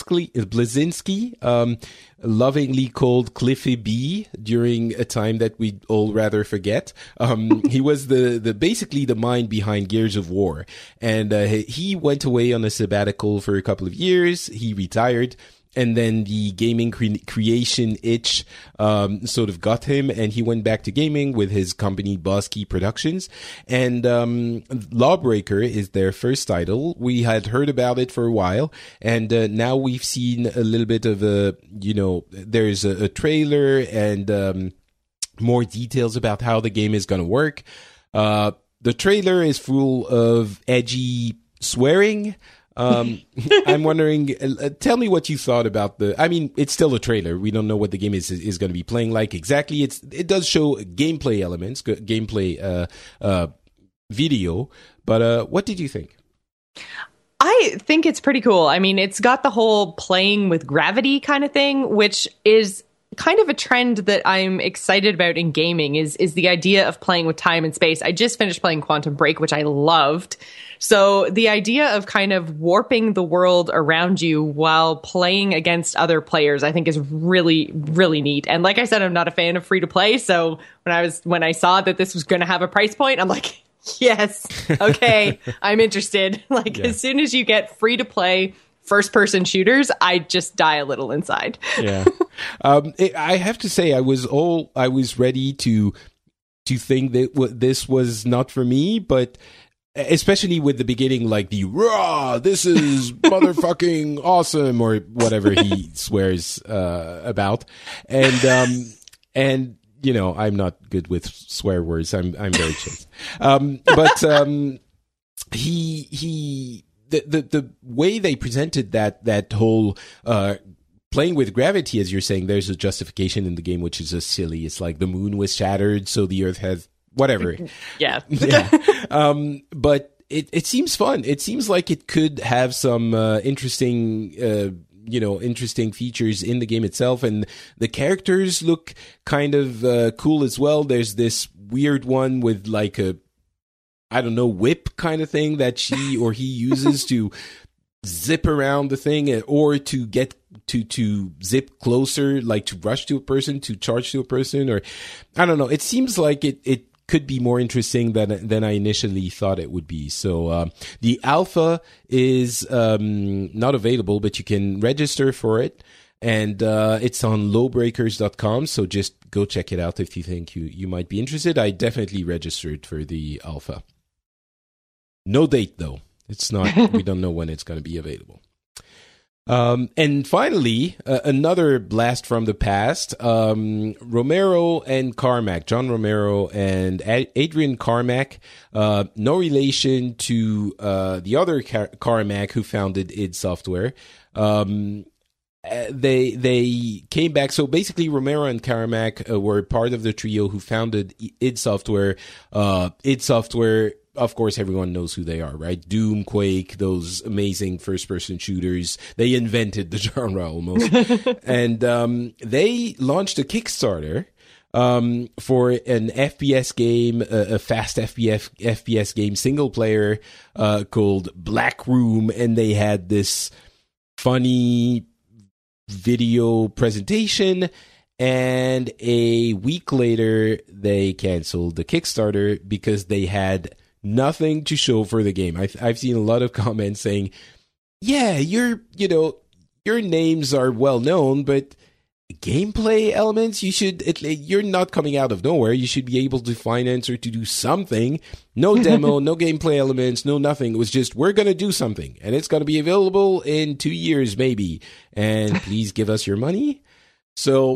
Bleszinski, lovingly called Cliffy B during a time that we'd all rather forget. He was basically the mind behind Gears of War. And, he went away on a sabbatical for a couple of years. He retired. And then the gaming creation itch sort of got him, and he went back to gaming with his company Boss Key Productions. And Lawbreaker is their first title. We had heard about it for a while, and now we've seen a little bit of there's a trailer and more details about how the game is going to work. The trailer is full of edgy swearing. I'm wondering, tell me what you thought about it's still a trailer. We don't know what the game is going to be playing like exactly. It does show gameplay elements, gameplay, video, but, what did you think? I think it's pretty cool. I mean, it's got the whole playing with gravity kind of thing, which is kind of a trend that I'm excited about in gaming is the idea of playing with time and space. I just finished playing Quantum Break, which I loved. So the idea of kind of warping the world around you while playing against other players, I think is really, really neat. And like I said, I'm not a fan of free to play. So when I saw that this was going to have a price point, I'm like, yes, okay, I'm interested. As soon as you get free to play first person shooters, I just die a little inside. Yeah. I have to say, I was ready to think that this was not for me, but especially with the beginning, like the raw, this is motherfucking awesome, or whatever he swears about, and I'm not good with swear words. I'm very chaste. The way they presented that whole playing with gravity, as you're saying, there's a justification in the game which is just silly. It's like the moon was shattered, so the Earth has whatever. Yeah. But it seems fun. It seems like it could have some interesting features in the game itself, and the characters look kind of cool as well. There's this weird one with like a, I don't know, whip kind of thing that she or he uses to zip around the thing, or to get to zip closer, like to rush to a person, to charge to a person, or I don't know. It seems like it could be more interesting than I initially thought it would be. So the alpha is not available, but you can register for it, and it's on lawbreakers.com. So just go check it out if you think you might be interested. I definitely registered for the alpha. No date though. It's not. We don't know when it's going to be available. And finally, another blast from the past. Romero and Carmack, John Romero and Adrian Carmack, no relation to the other Carmack who founded id Software. They came back. So basically, Romero and Carmack were part of the trio who founded id Software. id Software, of course, everyone knows who they are, right? Doom, Quake, those amazing first-person shooters. They invented the genre almost. And they launched a Kickstarter for an FPS game, a fast FPS game, single player, called Black Room. And they had this funny video presentation. And a week later, they canceled the Kickstarter because they had nothing to show for the game. I've seen a lot of comments saying, yeah, your names are well known, but gameplay elements, you're not coming out of nowhere. You should be able to finance or to do something. No demo, no gameplay elements, no nothing. It was just, we're going to do something, and it's going to be available in 2 years maybe, and please give us your money. So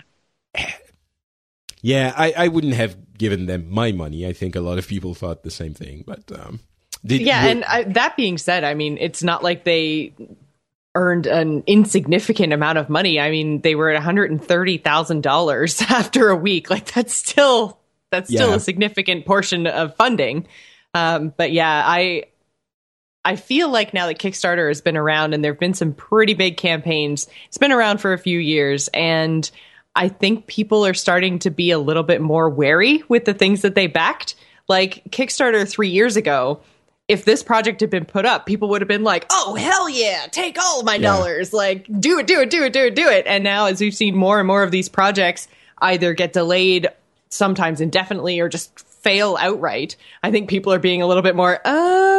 yeah, I wouldn't have given them my money. I think a lot of people thought the same thing. But that being said, I mean, it's not like they earned an insignificant amount of money. I mean, they were at $130,000 after a week. Like that's still a significant portion of funding. But yeah, I feel like now that Kickstarter has been around and there've been some pretty big campaigns, it's been around for a few years, and I think people are starting to be a little bit more wary with the things that they backed. Like Kickstarter 3 years ago, if this project had been put up, people would have been like, oh, hell yeah, take all of my dollars. Like, do it. And now, as we've seen more and more of these projects either get delayed, sometimes indefinitely, or just fail outright, I think people are being a little bit more,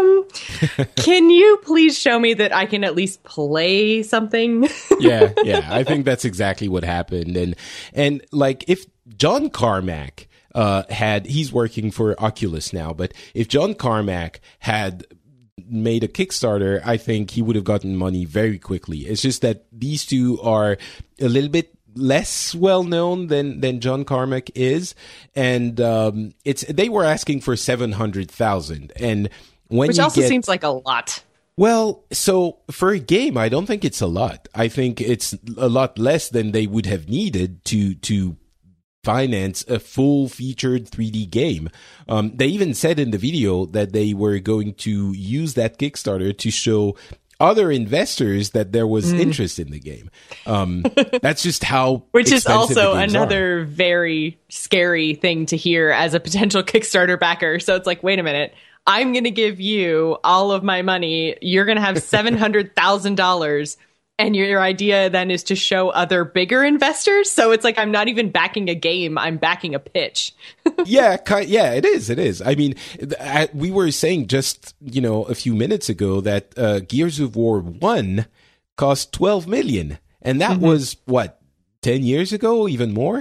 can you please show me that I can at least play something? yeah. I think that's exactly what happened. And like, if John Carmack he's working for Oculus now, but if John Carmack had made a Kickstarter, I think he would have gotten money very quickly. It's just that these two are a little bit less well known than John Carmack is, and they were asking for 700,000, and which also seems like a lot. Well, so for a game, I don't think it's a lot. I think it's a lot less than they would have needed to finance a full-featured 3D game. They even said in the video that they were going to use that Kickstarter to show other investors that there was interest in the game. That's just how which is also another very scary thing to hear as a potential Kickstarter backer. So it's like, wait a minute, I'm going to give you all of my money. You're going to have $700,000. And your idea then is to show other bigger investors. So it's like, I'm not even backing a game. I'm backing a pitch. Yeah, it is. I mean, we were saying just, a few minutes ago that Gears of War 1 cost $12 million. And that was, 10 years ago, even more?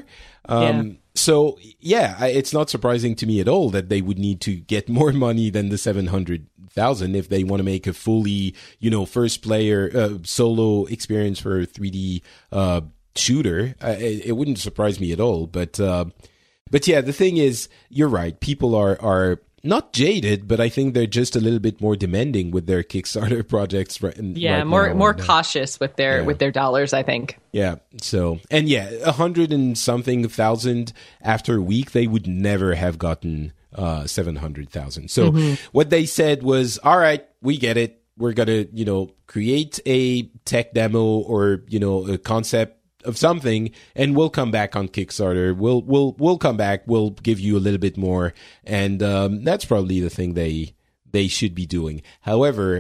So, it's not surprising to me at all that they would need to get more money than the 700,000 if they want to make a fully, first player solo experience for a 3D shooter. It wouldn't surprise me at all. But yeah, the thing is, you're right. People are not jaded, but I think they're just a little bit more demanding with their Kickstarter projects. More cautious with their dollars, I think. Yeah. So, and 100 and something thousand after a week, they would never have gotten 700,000. So what they said was, all right, we get it. We're going to, create a tech demo or, a concept of something, and we'll come back on Kickstarter. We'll come back. We'll give you a little bit more. And that's probably the thing they should be doing. However,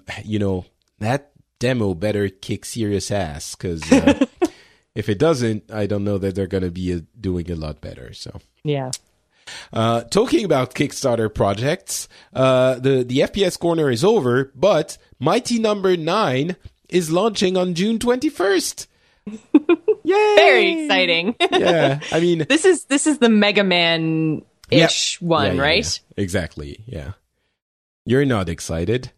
that demo better kick serious ass, because if it doesn't, I don't know that they're going to be doing a lot better. So yeah. Talking about Kickstarter projects, the FPS Corner is over, but Mighty Number 9 is launching on June 21st. Yay! Very exciting. Yeah, I mean, this is the Mega Man-ish one, right? Yeah. Exactly. Yeah. You're not excited.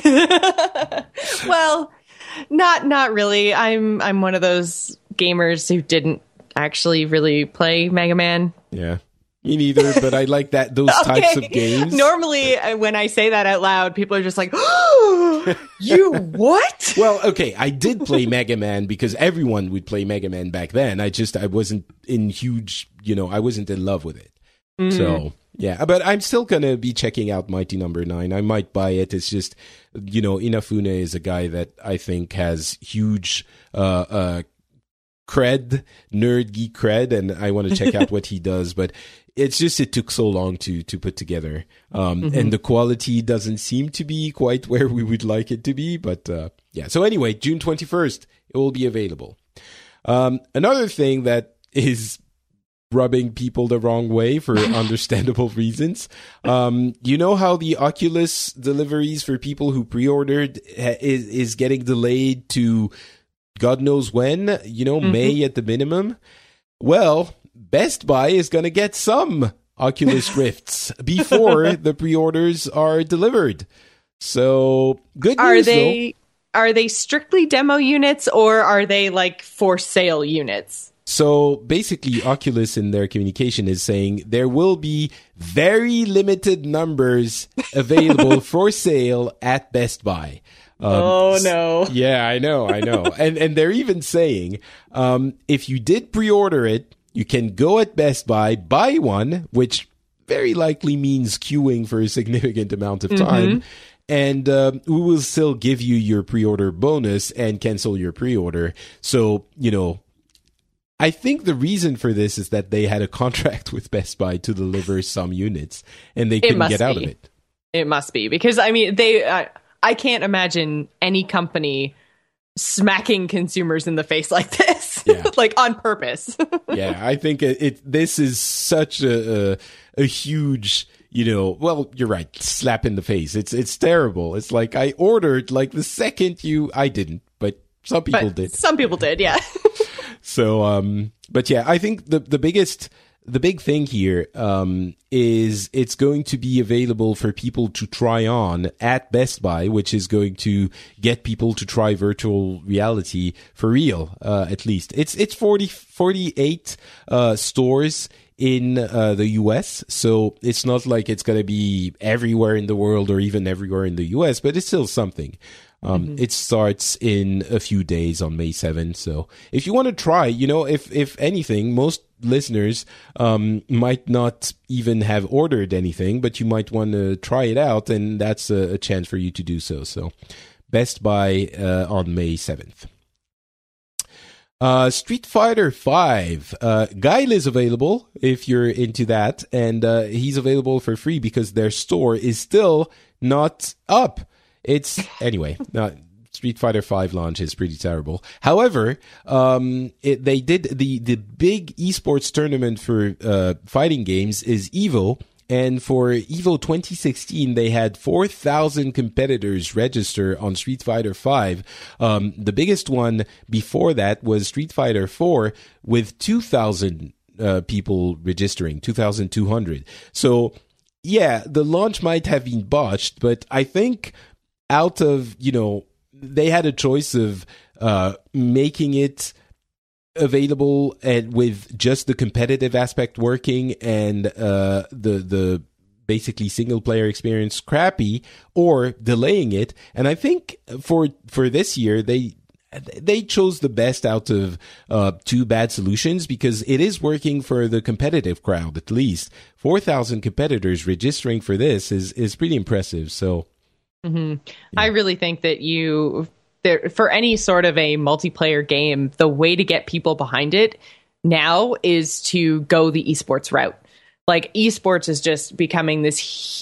Well, not really. I'm one of those gamers who didn't actually really play Mega Man. Yeah. Me neither, but I like those types of games. Normally, when I say that out loud, people are just like, oh, you what? Well, okay, I did play Mega Man because everyone would play Mega Man back then. I wasn't in huge, I wasn't in love with it. So, yeah, but I'm still going to be checking out Mighty Number 9. I might buy it. It's just, Inafune is a guy that I think has huge nerd geek cred, and I want to check out what he does, but it's just, it took so long to put together. And the quality doesn't seem to be quite where we would like it to be, but yeah. So anyway, June 21st, it will be available. Another thing that is rubbing people the wrong way for understandable reasons. You know how the Oculus deliveries for people who pre-ordered is getting delayed to God knows when, May at the minimum? Well, Best Buy is going to get some Oculus Rifts before the pre-orders are delivered. So, good news, Are they strictly demo units, or are they like for sale units? So basically, Oculus in their communication is saying there will be very limited numbers available for sale at Best Buy. Oh no. Yeah, I know. And they're even saying, if you did pre-order it, you can go at Best Buy, buy one, which very likely means queuing for a significant amount of time. And we will still give you your pre-order bonus and cancel your pre-order. So, I think the reason for this is that they had a contract with Best Buy to deliver some units, and they couldn't get out of it. It must be, because I mean, I can't imagine any company smacking consumers in the face like this, like on purpose. Yeah, I think this is such a huge, well, you're right, slap in the face. It's terrible. It's like I ordered like the second I didn't, but some people did. Some people did, yeah. So, but yeah, I think the big thing here is it's going to be available for people to try on at Best Buy, which is going to get people to try virtual reality for real, at least. It's 48 stores in the US, so it's not like it's going to be everywhere in the world or even everywhere in the US, but it's still something. It starts in a few days on May 7th. So if you want to try, if anything, most listeners might not even have ordered anything, but you might want to try it out, and that's a chance for you to do so. So Best Buy on May 7th. Street Fighter 5. Guile is available if you're into that, and he's available for free because their store is still not up. Anyway, Street Fighter 5 launch is pretty terrible. However, they did the big esports tournament for fighting games is EVO, and for EVO 2016 they had 4,000 competitors register on Street Fighter 5. The biggest one before that was Street Fighter 4 with 2,000 people registering, 2,200. So yeah, the launch might have been botched, but I think out of, they had a choice of making it available and with just the competitive aspect working and the basically single player experience crappy, or delaying it. And I think for this year they chose the best out of two bad solutions, because it is working for the competitive crowd. At least 4,000 competitors registering for this is pretty impressive. So yeah. I really think that for any sort of a multiplayer game, the way to get people behind it now is to go the esports route. Like, esports is just becoming this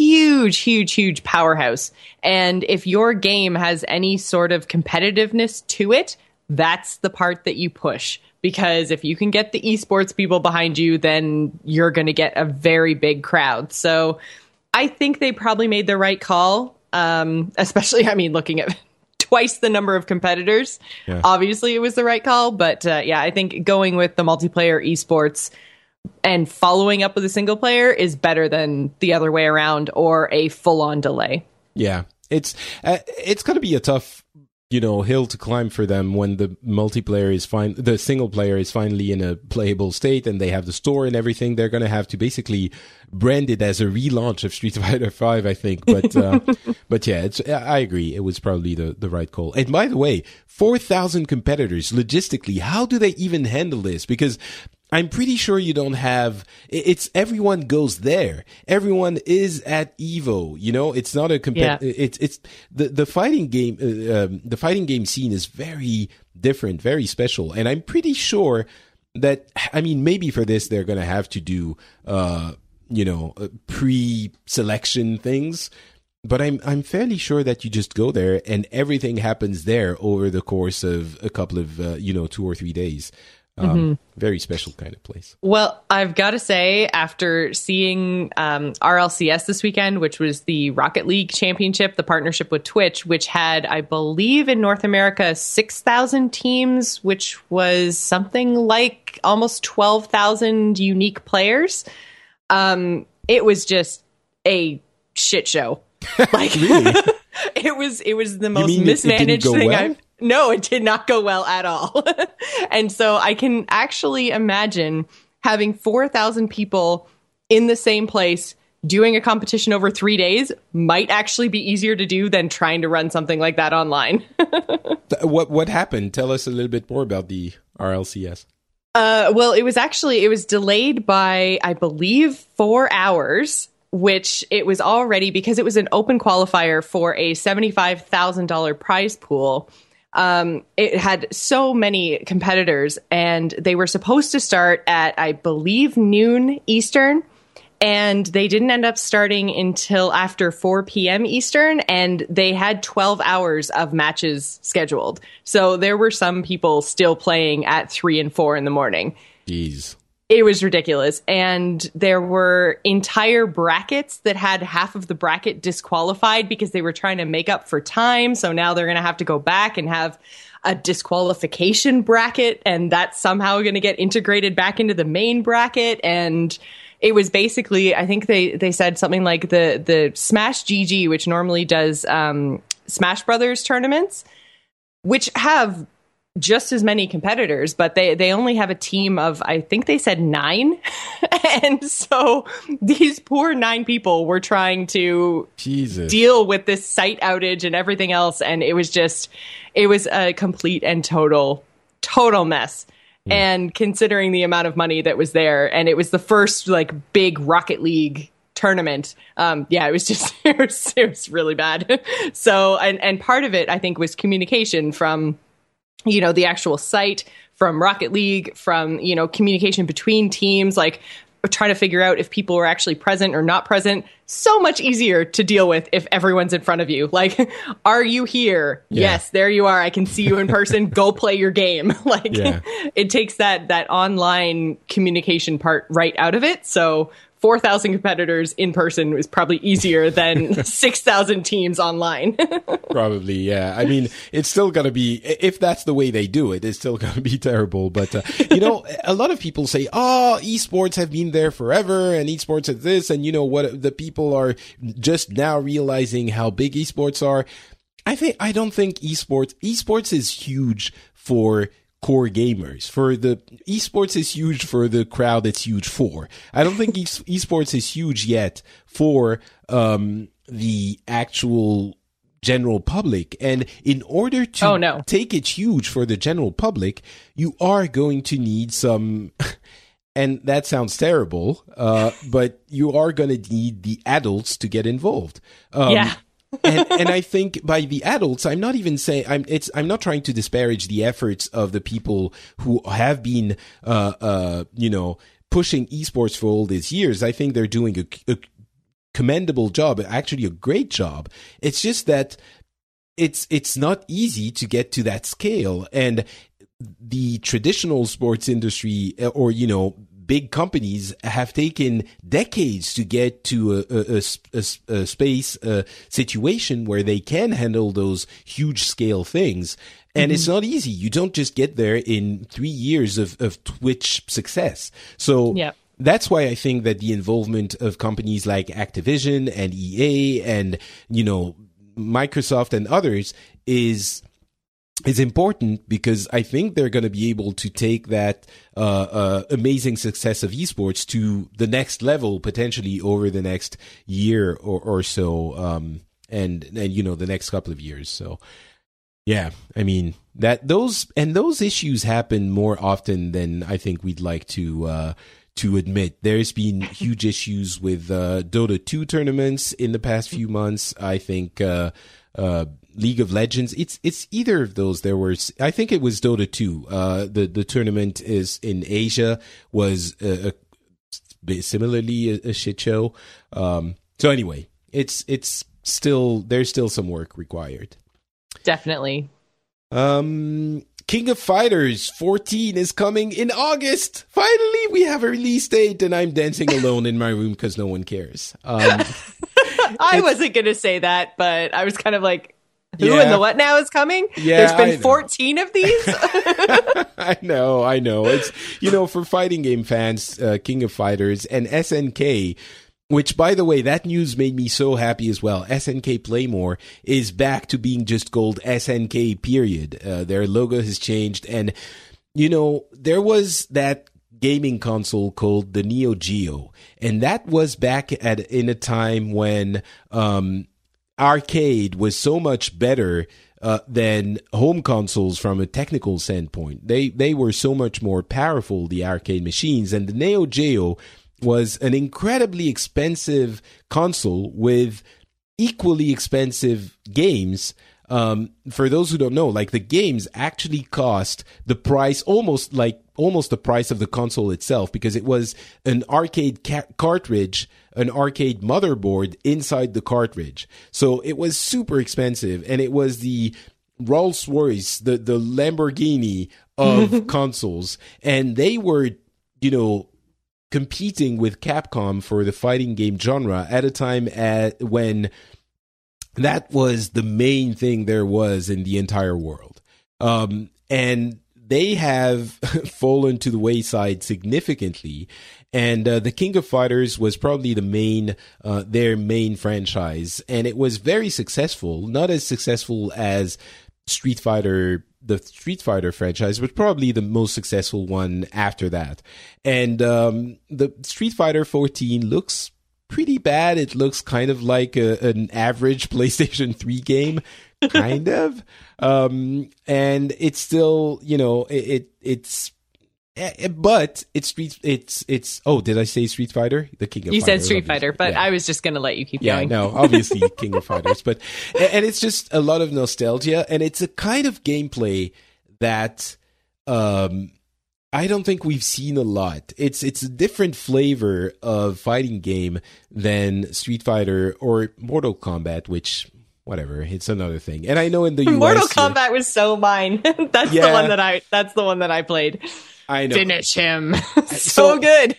huge powerhouse. And if your game has any sort of competitiveness to it, that's the part that you push. Because if you can get the esports people behind you, then you're going to get a very big crowd. So I think they probably made the right call. Especially, looking at twice the number of competitors, obviously it was the right call. But I think going with the multiplayer esports and following up with a single player is better than the other way around, or a full-on delay. Yeah, it's going to be a tough hill to climb for them when the the single player is finally in a playable state and they have the store and everything. They're going to have to basically brand it as a relaunch of Street Fighter 5, I think. But but yeah, I agree. It was probably the right call. And by the way, 4,000 competitors, logistically, how do they even handle this? Because I'm pretty sure you don't have, it's everyone goes there. Everyone is at EVO, it's not a it's the fighting game scene is very different, very special. And I'm pretty sure that, maybe for this, they're going to have to do, pre-selection things. But I'm fairly sure that you just go there and everything happens there over the course of a couple of, 2 or 3 days. Very special kind of place. Well, I've got to say, after seeing RLCS this weekend, which was the Rocket League Championship, the partnership with Twitch, which had, I believe, in North America, 6,000 teams, which was something like almost 12,000 unique players. It was just a shit show. Like, really? It was the most mismanaged thing No, it did not go well at all. And so I can actually imagine having 4,000 people in the same place doing a competition over 3 days might actually be easier to do than trying to run something like that online. What happened? Tell us a little bit more about the RLCS. Well, it was delayed by, I believe, 4 hours, which it was already, because it was an open qualifier for a $75,000 prize pool. It had so many competitors, and they were supposed to start at, I believe, noon Eastern. And they didn't end up starting until after 4 p.m. Eastern, and they had 12 hours of matches scheduled. So there were some people still playing at 3 and 4 in the morning. Jeez. It was ridiculous. And there were entire brackets that had half of the bracket disqualified because they were trying to make up for time. So now they're going to have to go back and have a disqualification bracket, and that's somehow going to get integrated back into the main bracket. And it was basically, I think they said something like the Smash GG, which normally does Smash Brothers tournaments, which have just as many competitors, but they only have a team of, I think they said 9. And so these poor 9 people were trying to deal with this site outage and everything else. And it was a complete and total mess. And considering the amount of money that was there, and it was the first like big Rocket League tournament, it was really bad. So, and part of it, I think, was communication from, the actual site, from Rocket League, from, communication between teams, like trying to figure out if people were actually present or not present. So much easier to deal with if everyone's in front of you. Like, are you here? Yeah. Yes, there you are. I can see you in person. Go play your game. It takes that online communication part right out of it. So 4,000 competitors in person was probably easier than 6,000 teams online. Probably, yeah. I mean, it's still going to be, if that's the way they do it, it's still going to be terrible. But, a lot of people say, esports have been there forever and esports is this. And what the people are just now realizing how big esports are. I don't think esports is huge for core gamers. For the esports is huge for the crowd it's huge for. I don't think esports is huge yet for the actual general public. And in order to take it huge for the general public, you are going to need some, and that sounds terrible, but you are going to need the adults to get involved. And I think by the adults, I'm not even saying I'm not trying to disparage the efforts of the people who have been, pushing esports for all these years. I think they're doing a commendable job, actually a great job. It's just that it's not easy to get to that scale, and the traditional sports industry, or big companies have taken decades to get to a space situation where they can handle those huge scale things. And it's not easy. You don't just get there in 3 years of Twitch success. So that's why I think that the involvement of companies like Activision and EA and, Microsoft and others is important, because I think they're going to be able to take that amazing success of esports to the next level, potentially over the next year or so, and the next couple of years. So, yeah, I mean those issues happen more often than I think we'd like to admit. There's been huge issues with Dota 2 tournaments in the past few months. I think League of Legends, it's either of those. There was, I think it was Dota 2. The tournament is in Asia, was similarly a shit show. So anyway, there's still some work required. Definitely. King of Fighters 14 is coming in August. Finally, we have a release date, and I'm dancing alone in my room because no one cares. I wasn't going to say that, but I was kind of like, who and the what now is coming? Yeah, there's been 14 of these. I know. It's, for fighting game fans, King of Fighters and SNK, which, by the way, that news made me so happy as well. SNK Playmore is back to being just called SNK, period. Their logo has changed. And, there was that gaming console called the Neo Geo. And that was back in a time when arcade was so much better than home consoles from a technical standpoint. They were so much more powerful, the arcade machines. And the Neo Geo was an incredibly expensive console with equally expensive games For those who don't know, like the games actually cost the price almost the price of the console itself, because it was an arcade cartridge, an arcade motherboard inside the cartridge. So it was super expensive, and it was the Rolls-Royce, the Lamborghini of consoles, and they were, competing with Capcom for the fighting game genre at a time when that was the main thing there was in the entire world. And they have fallen to the wayside significantly. And the King of Fighters was probably their main franchise. And it was very successful, not as successful as the Street Fighter franchise, but probably the most successful one after that. And the Street Fighter 14 looks pretty bad. It looks kind of like an average PlayStation 3 game, kind of. And it's still, but it's oh, did I say Street Fighter? The King of Fighters. You said Street Fighter, but I was just going to let you keep going. No, obviously King of Fighters, and it's just a lot of nostalgia, and it's a kind of gameplay that I don't think we've seen a lot. It's a different flavor of fighting game than Street Fighter or Mortal Kombat, which, whatever, it's another thing. And I know in the US, Mortal Kombat was so mine. That's the one that I played. I know. Finish him. so good.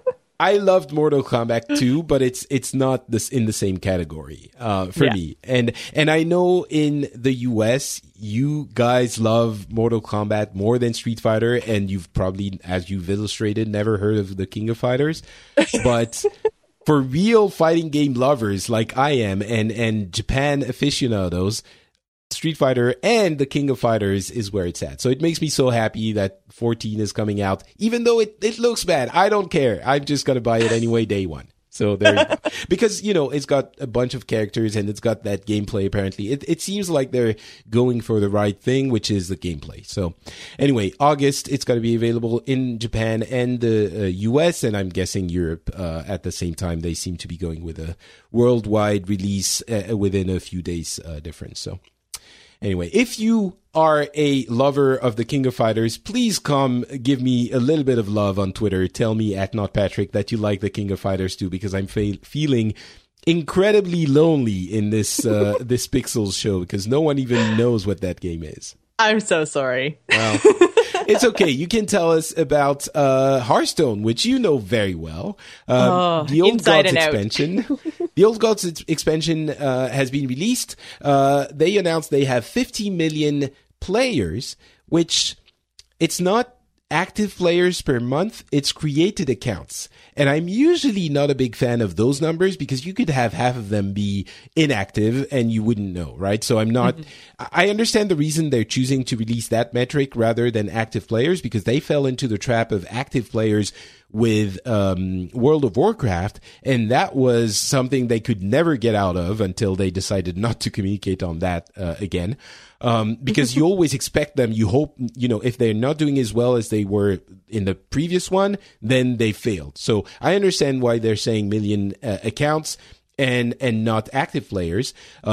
I loved Mortal Kombat 2, but it's not in the same category for me. And I know in the US, you guys love Mortal Kombat more than Street Fighter, and you've probably, as you've illustrated, never heard of the King of Fighters. But for real fighting game lovers like I am, and Japan aficionados, Street Fighter and the King of Fighters is where it's at. So it makes me so happy that 14 is coming out, even though it looks bad. I don't care. I'm just going to buy it anyway, day one. So there you go. Because, it's got a bunch of characters and it's got that gameplay, apparently. It seems like they're going for the right thing, which is the gameplay. So anyway, August, it's going to be available in Japan and the US, and I'm guessing Europe at the same time. They seem to be going with a worldwide release within a few days difference. So anyway, if you are a lover of the King of Fighters, please come give me a little bit of love on Twitter. Tell me at NotPatrick that you like the King of Fighters too, because I'm feeling incredibly lonely in this this Pixels show, because no one even knows what that game is. I'm so sorry. Well, it's okay. You can tell us about Hearthstone, which you know very well. The Old Gods expansion. The Old Gods expansion has been released. They announced they have 50 million players, which it's not active players per month, it's created accounts. And I'm usually not a big fan of those numbers, because you could have half of them be inactive and you wouldn't know, right? So I'm not, I understand the reason they're choosing to release that metric rather than active players, because they fell into the trap of active players with World of Warcraft, and that was something they could never get out of until they decided not to communicate on that again. Because you always expect them, you hope, if they're not doing as well as they were in the previous one, then they failed. So I understand why they're saying million accounts and not active players.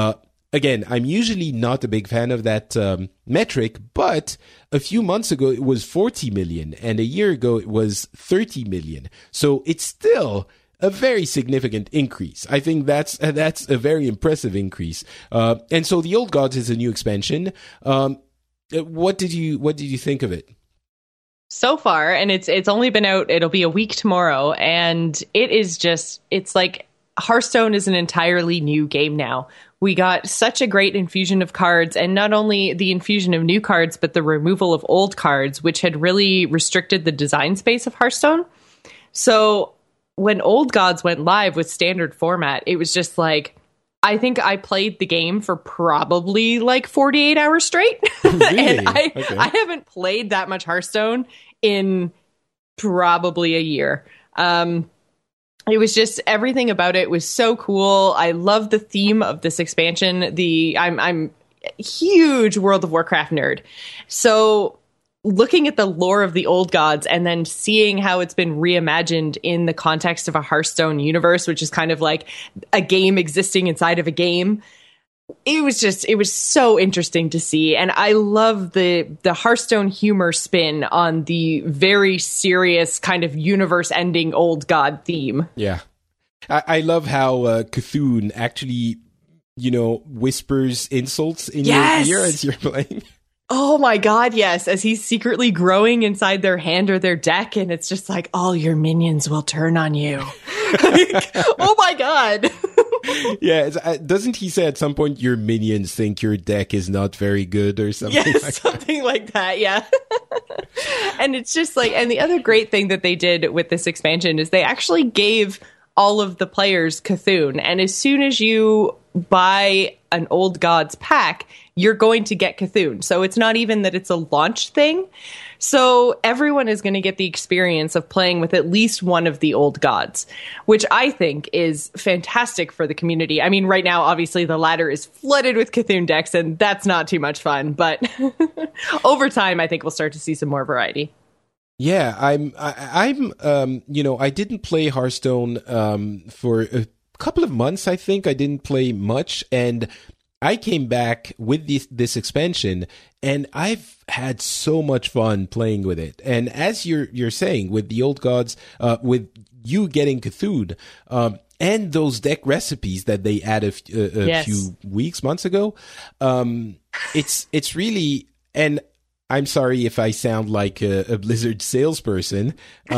Again, I'm usually not a big fan of that metric, but a few months ago it was 40 million, and a year ago it was 30 million. So it's still a very significant increase. I think that's a very impressive increase. And so the Old Gods is a new expansion. What did you think of it? So far, and it's only been out, it'll be a week tomorrow, and it's like Hearthstone is an entirely new game now. We got such a great infusion of cards, and not only the infusion of new cards, but the removal of old cards, which had really restricted the design space of Hearthstone. So when Old Gods went live with standard format, it was just like, I think I played the game for probably like 48 hours straight. Really? And I haven't played that much Hearthstone in probably a year. It was just, everything about it was so cool. I love the theme of this expansion. I'm a huge World of Warcraft nerd. So looking at the lore of the Old Gods and then seeing how it's been reimagined in the context of a Hearthstone universe, which is kind of like a game existing inside of a game, it was so interesting to see. And I love the Hearthstone humor spin on the very serious kind of universe ending old god theme. Yeah. I love how Cthulhu actually, whispers insults in your ear as you're playing. Oh my god, yes, as he's secretly growing inside their hand or their deck, and it's just like, all your minions will turn on you. Oh my god. Yeah, doesn't he say at some point your minions think your deck is not very good or something something like that, yeah. And it's just like, and the other great thing that they did with this expansion is they actually gave all of the players Cthulhu, and as soon as you buy an Old Gods pack, you're going to get Cthulhu. So it's not even that it's a launch thing. So everyone is going to get the experience of playing with at least one of the Old Gods, which I think is fantastic for the community. I mean, right now, obviously, the ladder is flooded with Cthulhu decks, and that's not too much fun. But over time, I think we'll start to see some more variety. Yeah, I didn't play Hearthstone for a couple of months. I think I didn't play much, and I came back with this expansion, and I've had so much fun playing with it. And as you're saying, with the Old Gods, with you getting Cthulhu, and those deck recipes that they added a few months ago, it's really, and I'm sorry if I sound like a Blizzard salesperson.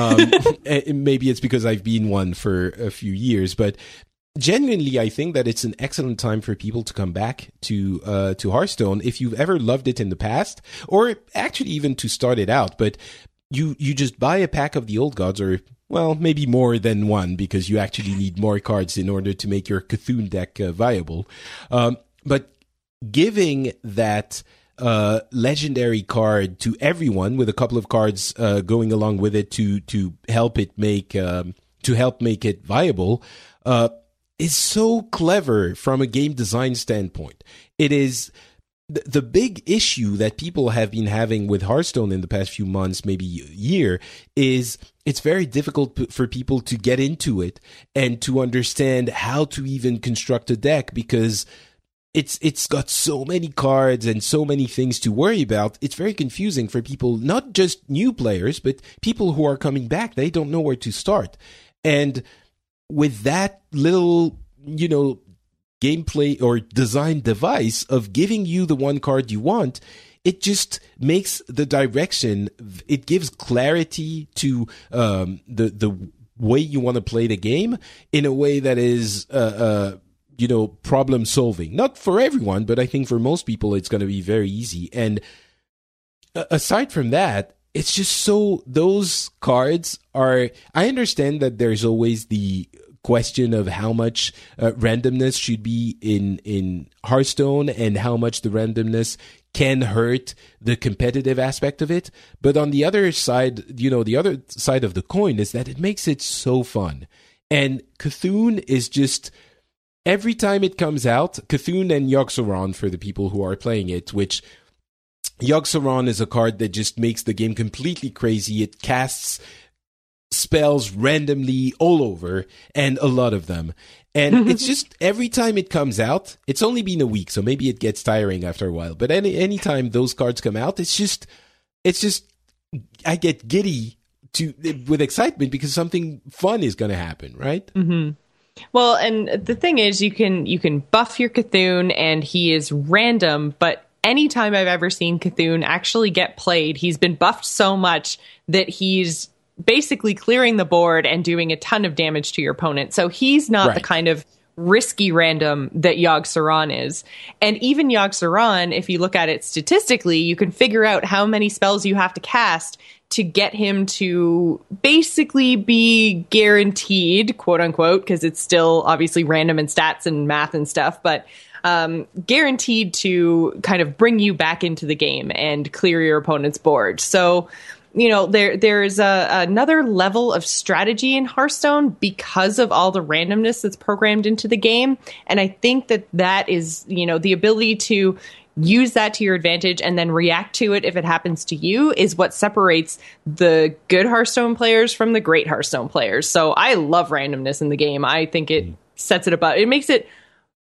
Maybe it's because I've been one for a few years, but genuinely, I think that it's an excellent time for people to come back to Hearthstone if you've ever loved it in the past, or actually even to start it out. But you just buy a pack of the Old Gods, or well, maybe more than one, because you actually need more cards in order to make your Cthulhu deck viable. But giving that legendary card to everyone with a couple of cards going along with it to help it make it viable is so clever from a game design standpoint. It is the big issue that people have been having with Hearthstone in the past few months, maybe a year, is it's very difficult for people to get into it and to understand how to even construct a deck, because it's got so many cards and so many things to worry about. It's very confusing for people, not just new players, but people who are coming back. They don't know where to start. And with that little, gameplay or design device of giving you the one card you want, it just makes the direction, it gives clarity to the way you want to play the game in a way that is problem solving. Not for everyone, but I think for most people it's going to be very easy. And aside from that, it's just so, those cards are, I understand that there's always the question of how much randomness should be in Hearthstone and how much the randomness can hurt the competitive aspect of it. But on the other side, the other side of the coin is that it makes it so fun. And Cthulhu is just, every time it comes out, Cthulhu and Yogg-Saron for the people who are playing it, which Yogg-Saron is a card that just makes the game completely crazy. It casts spells randomly all over, and a lot of them. And it's just, every time it comes out, it's only been a week, so maybe it gets tiring after a while. But any time those cards come out, it's just, I get giddy with excitement because something fun is going to happen, right? Mm-hmm. Well, and the thing is, you can buff your Cthulhu, and he is random, but anytime I've ever seen Cthulhu actually get played, he's been buffed so much that he's basically clearing the board and doing a ton of damage to your opponent. So he's not the kind of risky random that Yogg-Saron is. And even Yogg-Saron, if you look at it statistically, you can figure out how many spells you have to cast to get him to basically be guaranteed, quote unquote, because it's still obviously random in stats and math and stuff, but guaranteed to kind of bring you back into the game and clear your opponent's board. So, there's another level of strategy in Hearthstone because of all the randomness that's programmed into the game. And I think that is, the ability to use that to your advantage and then react to it if it happens to you is what separates the good Hearthstone players from the great Hearthstone players. So I love randomness in the game. I think it sets it above. It makes it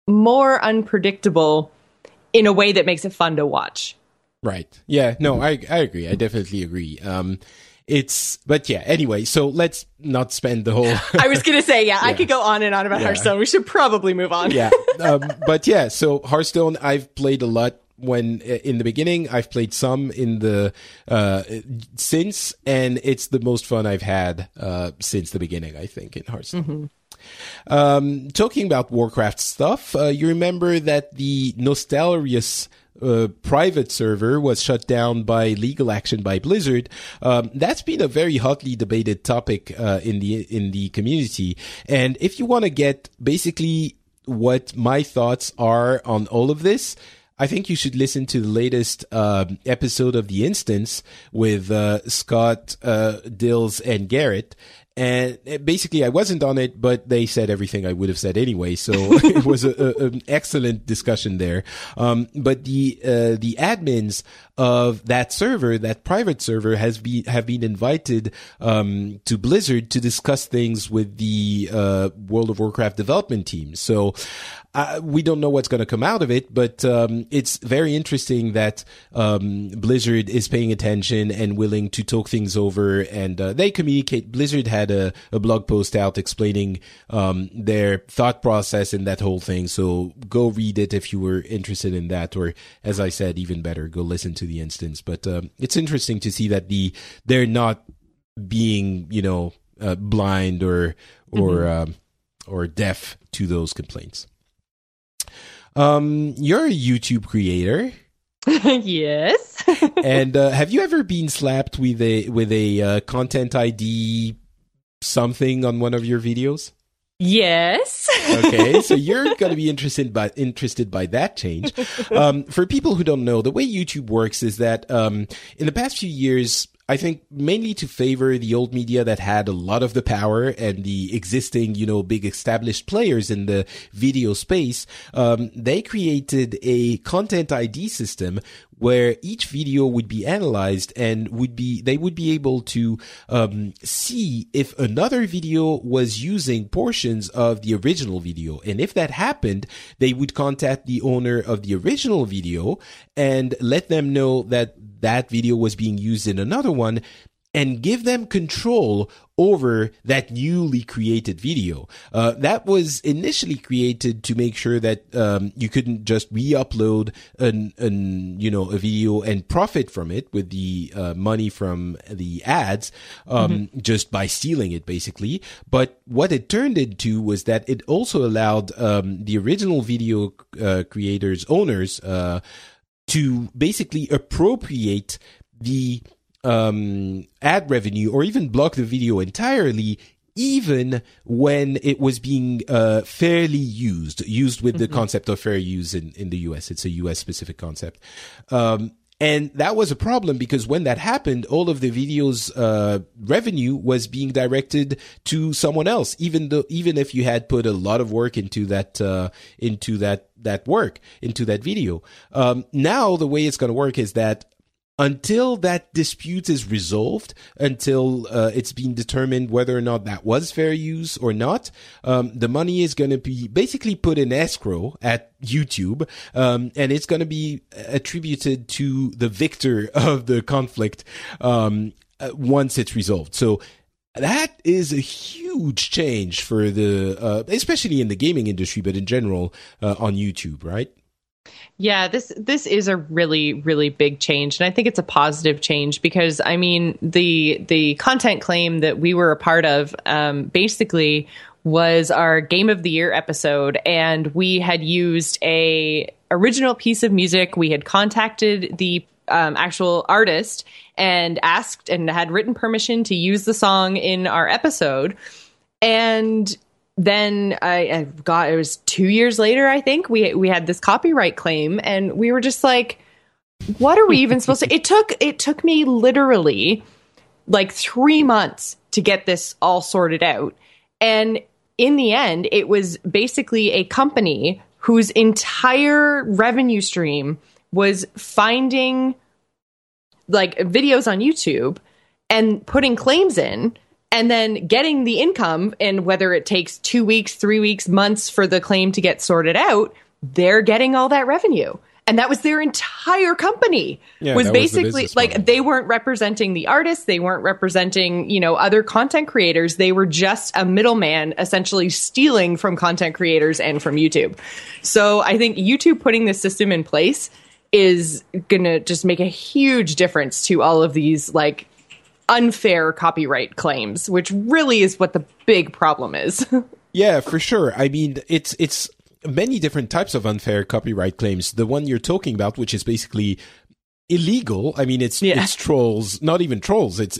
more unpredictable in a way that makes it fun to watch. Right. Yeah. No, I agree. I definitely agree. But yeah, anyway, so let's not spend the whole... I was going to say, I could go on and on about Hearthstone. We should probably move on. Yeah. But yeah, so Hearthstone, I've played a lot when in the beginning. I've played some in the since, and it's the most fun I've had since the beginning, I think, in Hearthstone. Talking about Warcraft stuff, you remember that the Nostalrius private server was shut down by legal action by Blizzard. That's been a very hotly debated topic in the community. And if you want to get basically what my thoughts are on all of this, I think you should listen to the latest episode of The Instance with Scott, Dills, and Garrett. And basically, I wasn't on it, but they said everything I would have said anyway. So it was an excellent discussion there. But the admins of that server, that private server, have been invited to Blizzard to discuss things with the World of Warcraft development team. So we don't know what's going to come out of it, but it's very interesting that Blizzard is paying attention and willing to talk things over, and they communicate. Blizzard had a blog post out explaining their thought process in that whole thing, so go read it if you were interested in that, or as I said, even better, go listen to The Instance. But it's interesting to see that they're not being, blind or deaf to those complaints. You're a YouTube creator. Yes. And have you ever been slapped with a content ID something on one of your videos? Yes. Okay, so you're going to be interested by that change. For people who don't know, the way YouTube works is that in the past few years, I think mainly to favor the old media that had a lot of the power and the existing, big established players in the video space, they created a content ID system where each video would be analyzed and they would be able to see if another video was using portions of the original video. And if that happened, they would contact the owner of the original video and let them know that video was being used in another one, and give them control over that newly created video. That was initially created to make sure that you couldn't just re-upload a video and profit from it with the money from the ads, just by stealing it, basically. But what it turned into was that it also allowed the original video owners to basically appropriate the ad revenue, or even block the video entirely, even when it was being fairly used with the concept of fair use in the US. It's a US specific concept. And that was a problem because when that happened, all of the video's revenue was being directed to someone else, even if you had put a lot of work into that video. Now the way it's going to work is that until that dispute is resolved, until it's been determined whether or not that was fair use or not, the money is going to be basically put in escrow at YouTube, and it's going to be attributed to the victor of the conflict once it's resolved. So that is a huge change for especially in the gaming industry, but in general on YouTube, right? Yeah, this is a really, really big change. And I think it's a positive change because, I mean, the content claim that we were a part of basically was our Game of the Year episode. And we had used a original piece of music. We had contacted the actual artist and asked and had written permission to use the song in our episode. And then it was 2 years later, I think we had this copyright claim, and we were just like, what are we even supposed to? It took me literally like 3 months to get this all sorted out. And in the end, it was basically a company whose entire revenue stream was finding like videos on YouTube and putting claims in and then getting the income, and whether it takes 2 weeks, 3 weeks, months for the claim to get sorted out, they're getting all that revenue. And that was their entire company. Was basically like they weren't representing the artists. They weren't representing, other content creators. They were just a middleman essentially stealing from content creators and from YouTube. So I think YouTube putting this system in place is going to just make a huge difference to all of these like unfair copyright claims, which really is what the big problem is. Yeah, for sure. I mean, it's many different types of unfair copyright claims. The one you're talking about, which is basically illegal. I mean, it's trolls, not even trolls. It's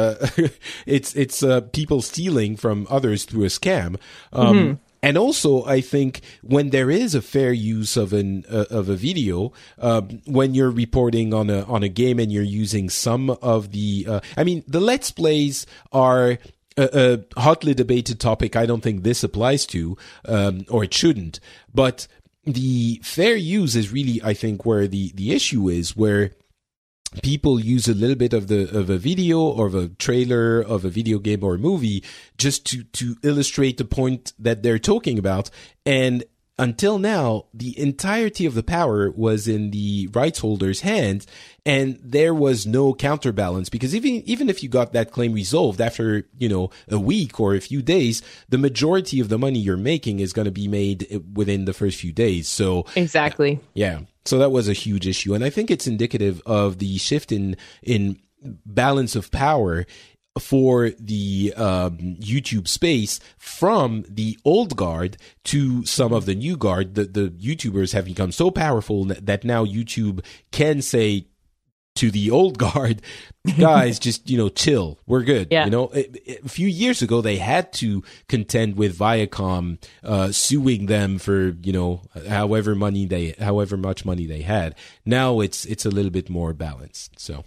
people stealing from others through a scam. And also, I think when there is a fair use of a video, when you're reporting on a game and you're using some of the, the Let's Plays are a hotly debated topic. I don't think this applies to, or it shouldn't. But the fair use is really, I think, where the issue is, where people use a little bit of a video or of a trailer of a video game or a movie just to illustrate the point that they're talking about. And until now, the entirety of the power was in the rights holder's hands, and there was no counterbalance, because even if you got that claim resolved after, a week or a few days, the majority of the money you're making is going to be made within the first few days. So exactly. Yeah. So that was a huge issue. And I think it's indicative of the shift in balance of power for the YouTube space from the old guard to some of the new guard. The YouTubers have become so powerful that now YouTube can say to the old guard, guys, just, chill. We're good. Yeah. A few years ago, they had to contend with Viacom suing them for, however much money they had. Now it's a little bit more balanced. So.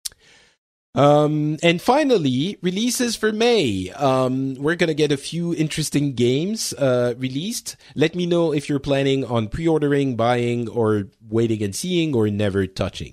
And finally, releases for May. We're going to get a few interesting games released. Let me know if you're planning on pre-ordering, buying, or waiting and seeing, or never touching.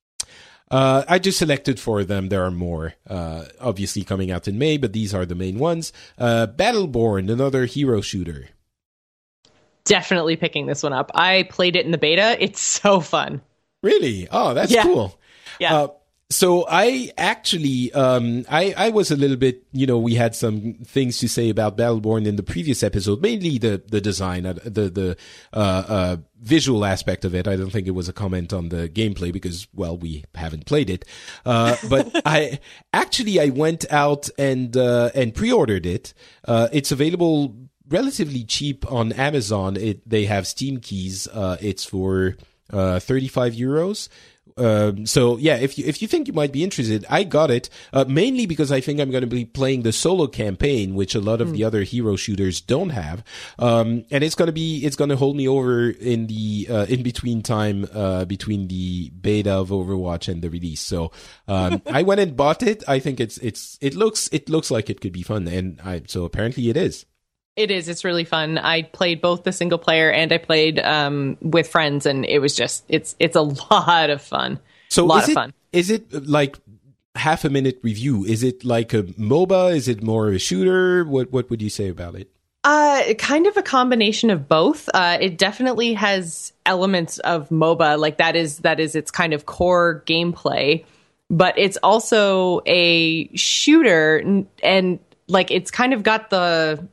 I just selected 4 of them. There are more, obviously coming out in May, but these are the main ones. Battleborn, another hero shooter. Definitely picking this one up. I played it in the beta. It's so fun. Really? Oh, that's cool. Yeah. So I actually, I was a little bit, we had some things to say about Battleborn in the previous episode, mainly the design, the visual aspect of it. I don't think it was a comment on the gameplay because, well, we haven't played it. But I went out and pre-ordered it. It's available relatively cheap on Amazon. They have Steam keys. It's for, 35 euros. So yeah, if you think you might be interested, I got it, mainly because I think I'm going to be playing the solo campaign, which a lot of the other hero shooters don't have. And it's going to hold me over in the, in between time, between the beta of Overwatch and the release. So, I went and bought it. I think it looks like it could be fun. And so apparently it is. It is. It's really fun. I played both the single player and I played with friends, and it was just it's a lot of fun. So fun. Is it like half a minute review? Is it like a MOBA? Is it more a shooter? What would you say about it? Kind of a combination of both. It definitely has elements of MOBA, like that is its kind of core gameplay, but it's also a shooter, and like it's kind of got the.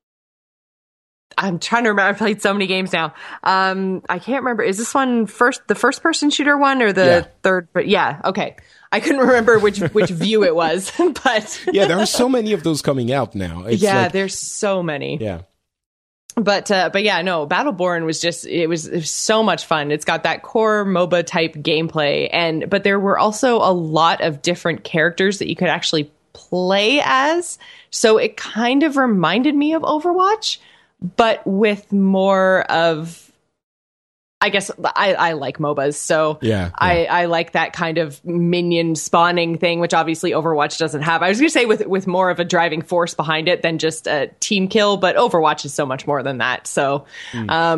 I'm trying to remember. I've played so many games now. I can't remember. Is this one the first person shooter one or the third? But yeah, okay. I couldn't remember which view it was, but yeah, there are so many of those coming out now. It's there's so many. Yeah. But yeah, no, Battleborn was just, it was so much fun. It's got that core MOBA type gameplay, but there were also a lot of different characters that you could actually play as. So it kind of reminded me of Overwatch, but with more of, I guess I like MOBAs, so yeah. I like that kind of minion spawning thing, which obviously Overwatch doesn't have. I was going to say with more of a driving force behind it than just a team kill, but Overwatch is so much more than that. So, but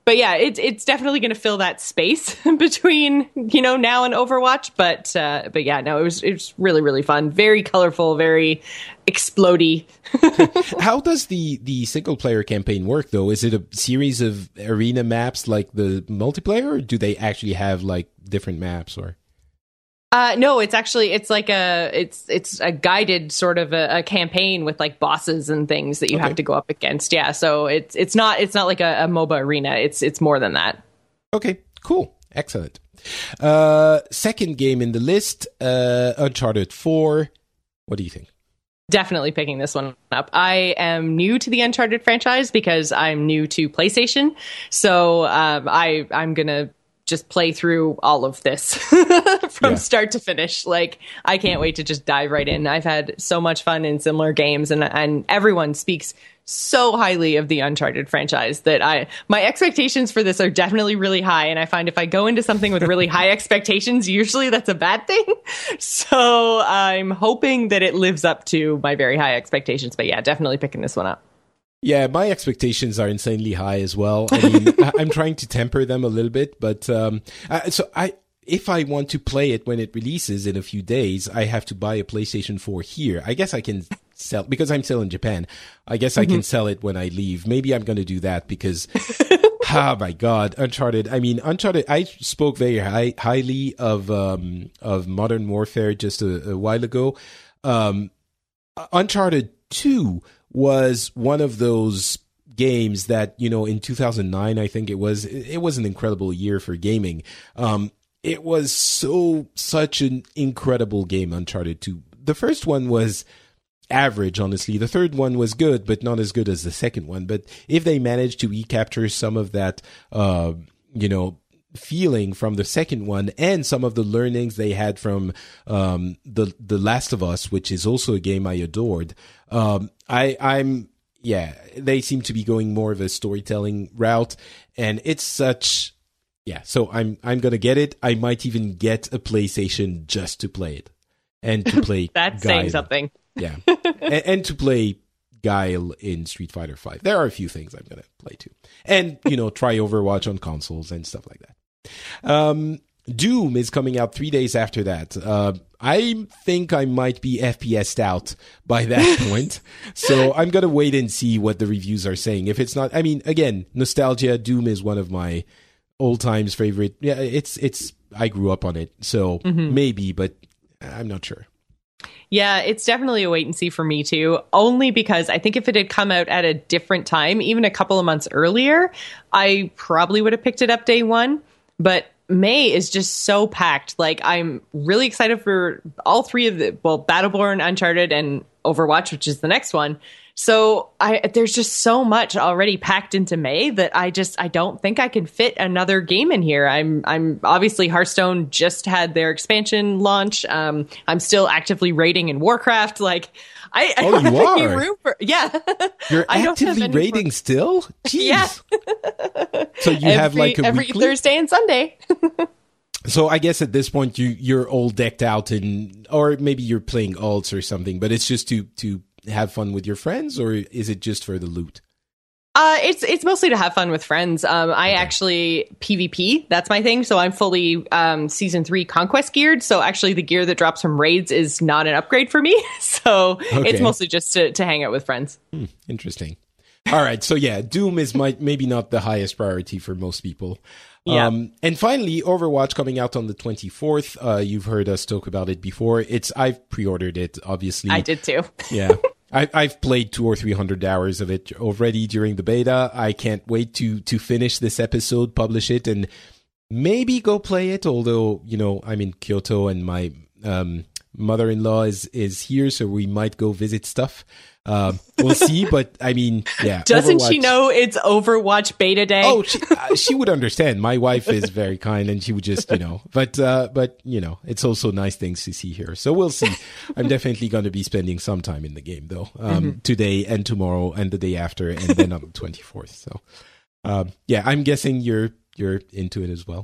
but yeah, it's definitely going to fill that space between, now and Overwatch. But yeah, no, it was really, really fun. Very colorful, very explodey. How does the single player campaign work though? Is it a series of arena maps like the multiplayer, or do they actually have like different maps or? No, it's like it's a guided sort of a campaign with like bosses and things that you have to go up against. Yeah. So it's not like a MOBA arena. It's more than that. Okay, cool. Excellent. Second game in the list, Uncharted 4. What do you think? Definitely picking this one up. I am new to the Uncharted franchise because I'm new to PlayStation. So I'm going to just play through all of this from start to finish. Like, I can't wait to just dive right in. I've had so much fun in similar games, and everyone speaks so highly of the Uncharted franchise that my expectations for this are definitely really high. And I find if I go into something with really high expectations, usually that's a bad thing. So I'm hoping that it lives up to my very high expectations. But yeah, definitely picking this one up. Yeah, my expectations are insanely high as well. I mean, I'm trying to temper them a little bit, but if I want to play it when it releases in a few days, I have to buy a PlayStation 4 here. I guess I can sell, because I'm still in Japan, I guess I can sell it when I leave. Maybe I'm going to do that because, oh my God, Uncharted. I spoke very highly of Modern Warfare just a while ago. Uncharted 2 was one of those games that, in 2009, I think it was an incredible year for gaming. It was such an incredible game, Uncharted 2. The first one was average, honestly. The third one was good, but not as good as the second one. But if they managed to recapture some of that, feeling from the second one and some of the learnings they had from the Last of Us, which is also a game I adored, they seem to be going more of a storytelling route, and it's such. Yeah, so I'm gonna get it. I might even get a PlayStation just to play it, and to play. That's Guile. Saying something. Yeah, and to play Guile in Street Fighter V. There are a few things I'm gonna play too, and try Overwatch on consoles and stuff like that. Doom is coming out 3 days after that. I think I might be FPS'd out by that point, so I'm gonna wait and see what the reviews are saying. If it's not, I mean, again, nostalgia. Doom is one of my old times favorite. Yeah, it's I grew up on it, so maybe, but I'm not sure. Yeah, it's definitely a wait and see for me too, only because I think if it had come out at a different time, even a couple of months earlier, I probably would have picked it up day one. But May is just so packed. Like, I'm really excited for all three of Battleborn, Uncharted, and Overwatch, which is the next one. So there's just so much already packed into May that I don't think I can fit another game in here. I'm obviously, Hearthstone just had their expansion launch. I'm still actively raiding in Warcraft. Like, I don't have any room for, yeah. You're actively raiding still? Jeez. Yeah. So you have like every weekly? Thursday and Sunday. So I guess at this point you're all decked out or maybe you're playing alts or something, but it's just to have fun with your friends, or is it just for the loot? It's mostly to have fun with friends. I actually PvP, that's my thing. So I'm fully season 3 conquest geared. So actually the gear that drops from raids is not an upgrade for me. So it's mostly just to hang out with friends. Interesting. All right. So yeah, Doom is maybe not the highest priority for most people. Yeah. And finally, Overwatch coming out on the 24th. You've heard us talk about it before. I've pre-ordered it, obviously. I did too. Yeah. I've played 200 or 300 hours of it already during the beta. I can't wait to finish this episode, publish it, and maybe go play it. Although, I'm in Kyoto and my mother-in-law is here, so we might go visit stuff. We'll see, but I mean, yeah. Doesn't she know it's Overwatch beta day? Oh, she would understand. My wife is very kind, and she would just, but it's also nice things to see here. So we'll see. I'm definitely going to be spending some time in the game though, today and tomorrow and the day after, and then on the 24th. So, yeah, I'm guessing you're into it as well.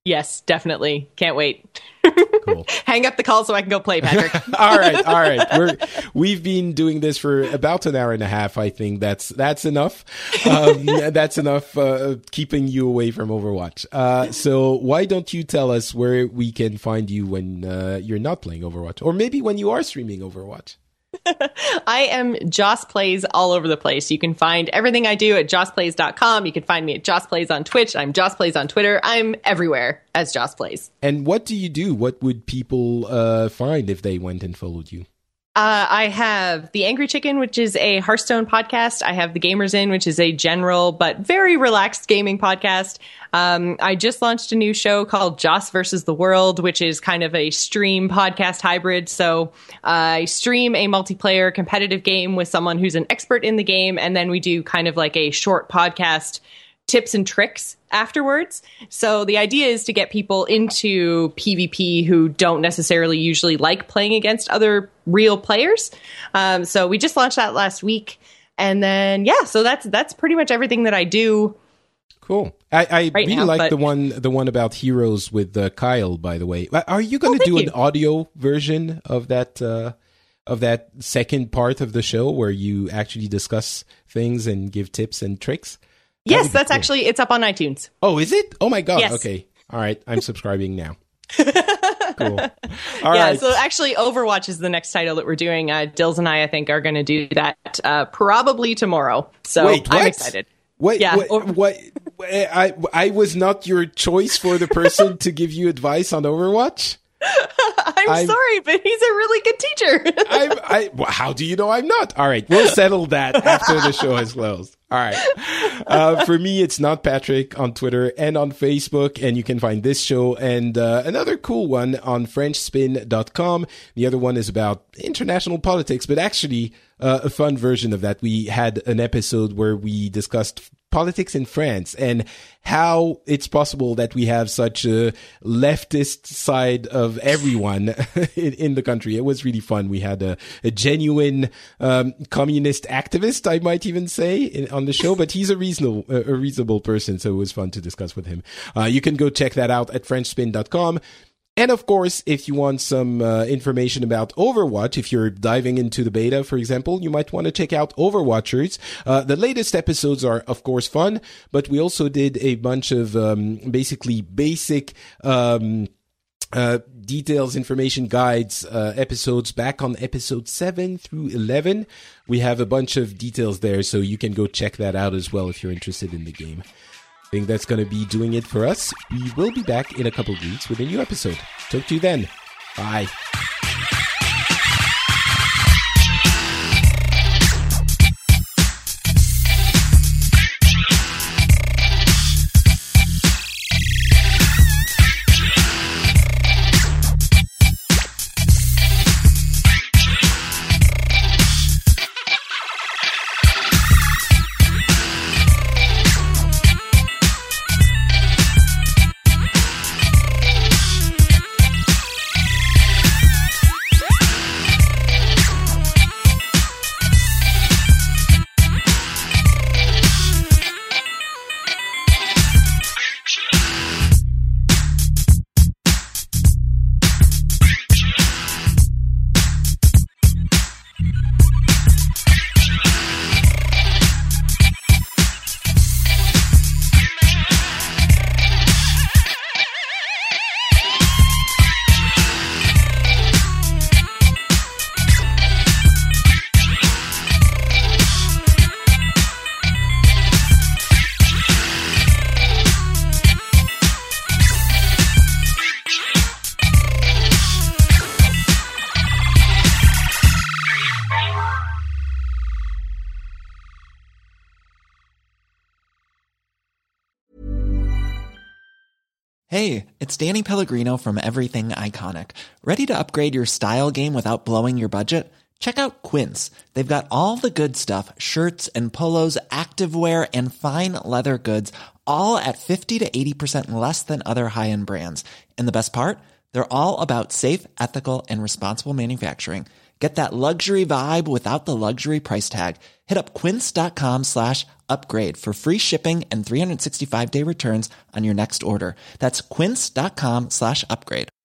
Yes, definitely. Can't wait. Cool. Hang up the call so I can go play, Patrick. All right. We've been doing this for about an hour and a half. I think that's enough. That's enough keeping you away from Overwatch. So why don't you tell us where we can find you when you're not playing Overwatch, or maybe when you are streaming Overwatch? I am Joss Plays all over the place. You can find everything I do at jossplays.com. You can find me at Joss Plays on Twitch. I'm Joss Plays on Twitter. I'm everywhere as Joss Plays. And what do you do? What would people find if they went and followed you? I have The Angry Chicken, which is a Hearthstone podcast. I have The Gamers In, which is a general but very relaxed gaming podcast. I just launched a new show called Joss versus the World, which is kind of a stream podcast hybrid. So I stream a multiplayer competitive game with someone who's an expert in the game, and then we do kind of like a short podcast tips and tricks afterwards. So the idea is to get people into PvP who don't necessarily usually like playing against other real players. So we just launched that last week. And then, so that's pretty much everything that I do. Cool. I right really now, like the one about heroes with Kyle, by the way. Are you going to do an audio version of that second part of the show where you actually discuss things and give tips and tricks? Yes, that's cool. Actually, it's up on iTunes. Oh, is it? Oh my God. Yes. Okay. All right. I'm subscribing now. Cool. All right. So actually Overwatch is the next title that we're doing. Dills and I think, are going to do that probably tomorrow. So wait, what? I'm excited. What? I was not your choice for the person to give you advice on Overwatch? I'm sorry, but he's a really good teacher. How do you know I'm not? All right, we'll settle that after the show has closed. All right. For me, it's Not Patrick on Twitter and on Facebook, and you can find this show and another cool one on FrenchSpin.com. The other one is about international politics, but actually a fun version of that. We had an episode where we discussed politics in France and how it's possible that we have such a leftist side of everyone in the country. It was really fun. We had a genuine communist activist, I might even say, on the show, but he's a reasonable person, so it was fun to discuss with him. You can go check that out at FrenchSpin.com. And of course, if you want some information about Overwatch, if you're diving into the beta, for example, you might want to check out Overwatchers. The latest episodes are, of course, fun, but we also did a bunch of basically basic details, information guides, episodes back on episode 7 through 11. We have a bunch of details there, so you can go check that out as well if you're interested in the game. I think that's going to be doing it for us. We will be back in a couple of weeks with a new episode. Talk to you then. Bye. Hey, it's Danny Pellegrino from Everything Iconic. Ready to upgrade your style game without blowing your budget? Check out Quince. They've got all the good stuff, shirts and polos, activewear, and fine leather goods, all at 50 to 80% less than other high-end brands. And the best part? They're all about safe, ethical, and responsible manufacturing. Get that luxury vibe without the luxury price tag. Hit up quince.com/upgrade upgrade for free shipping and 365-day returns on your next order. That's quince.com/upgrade.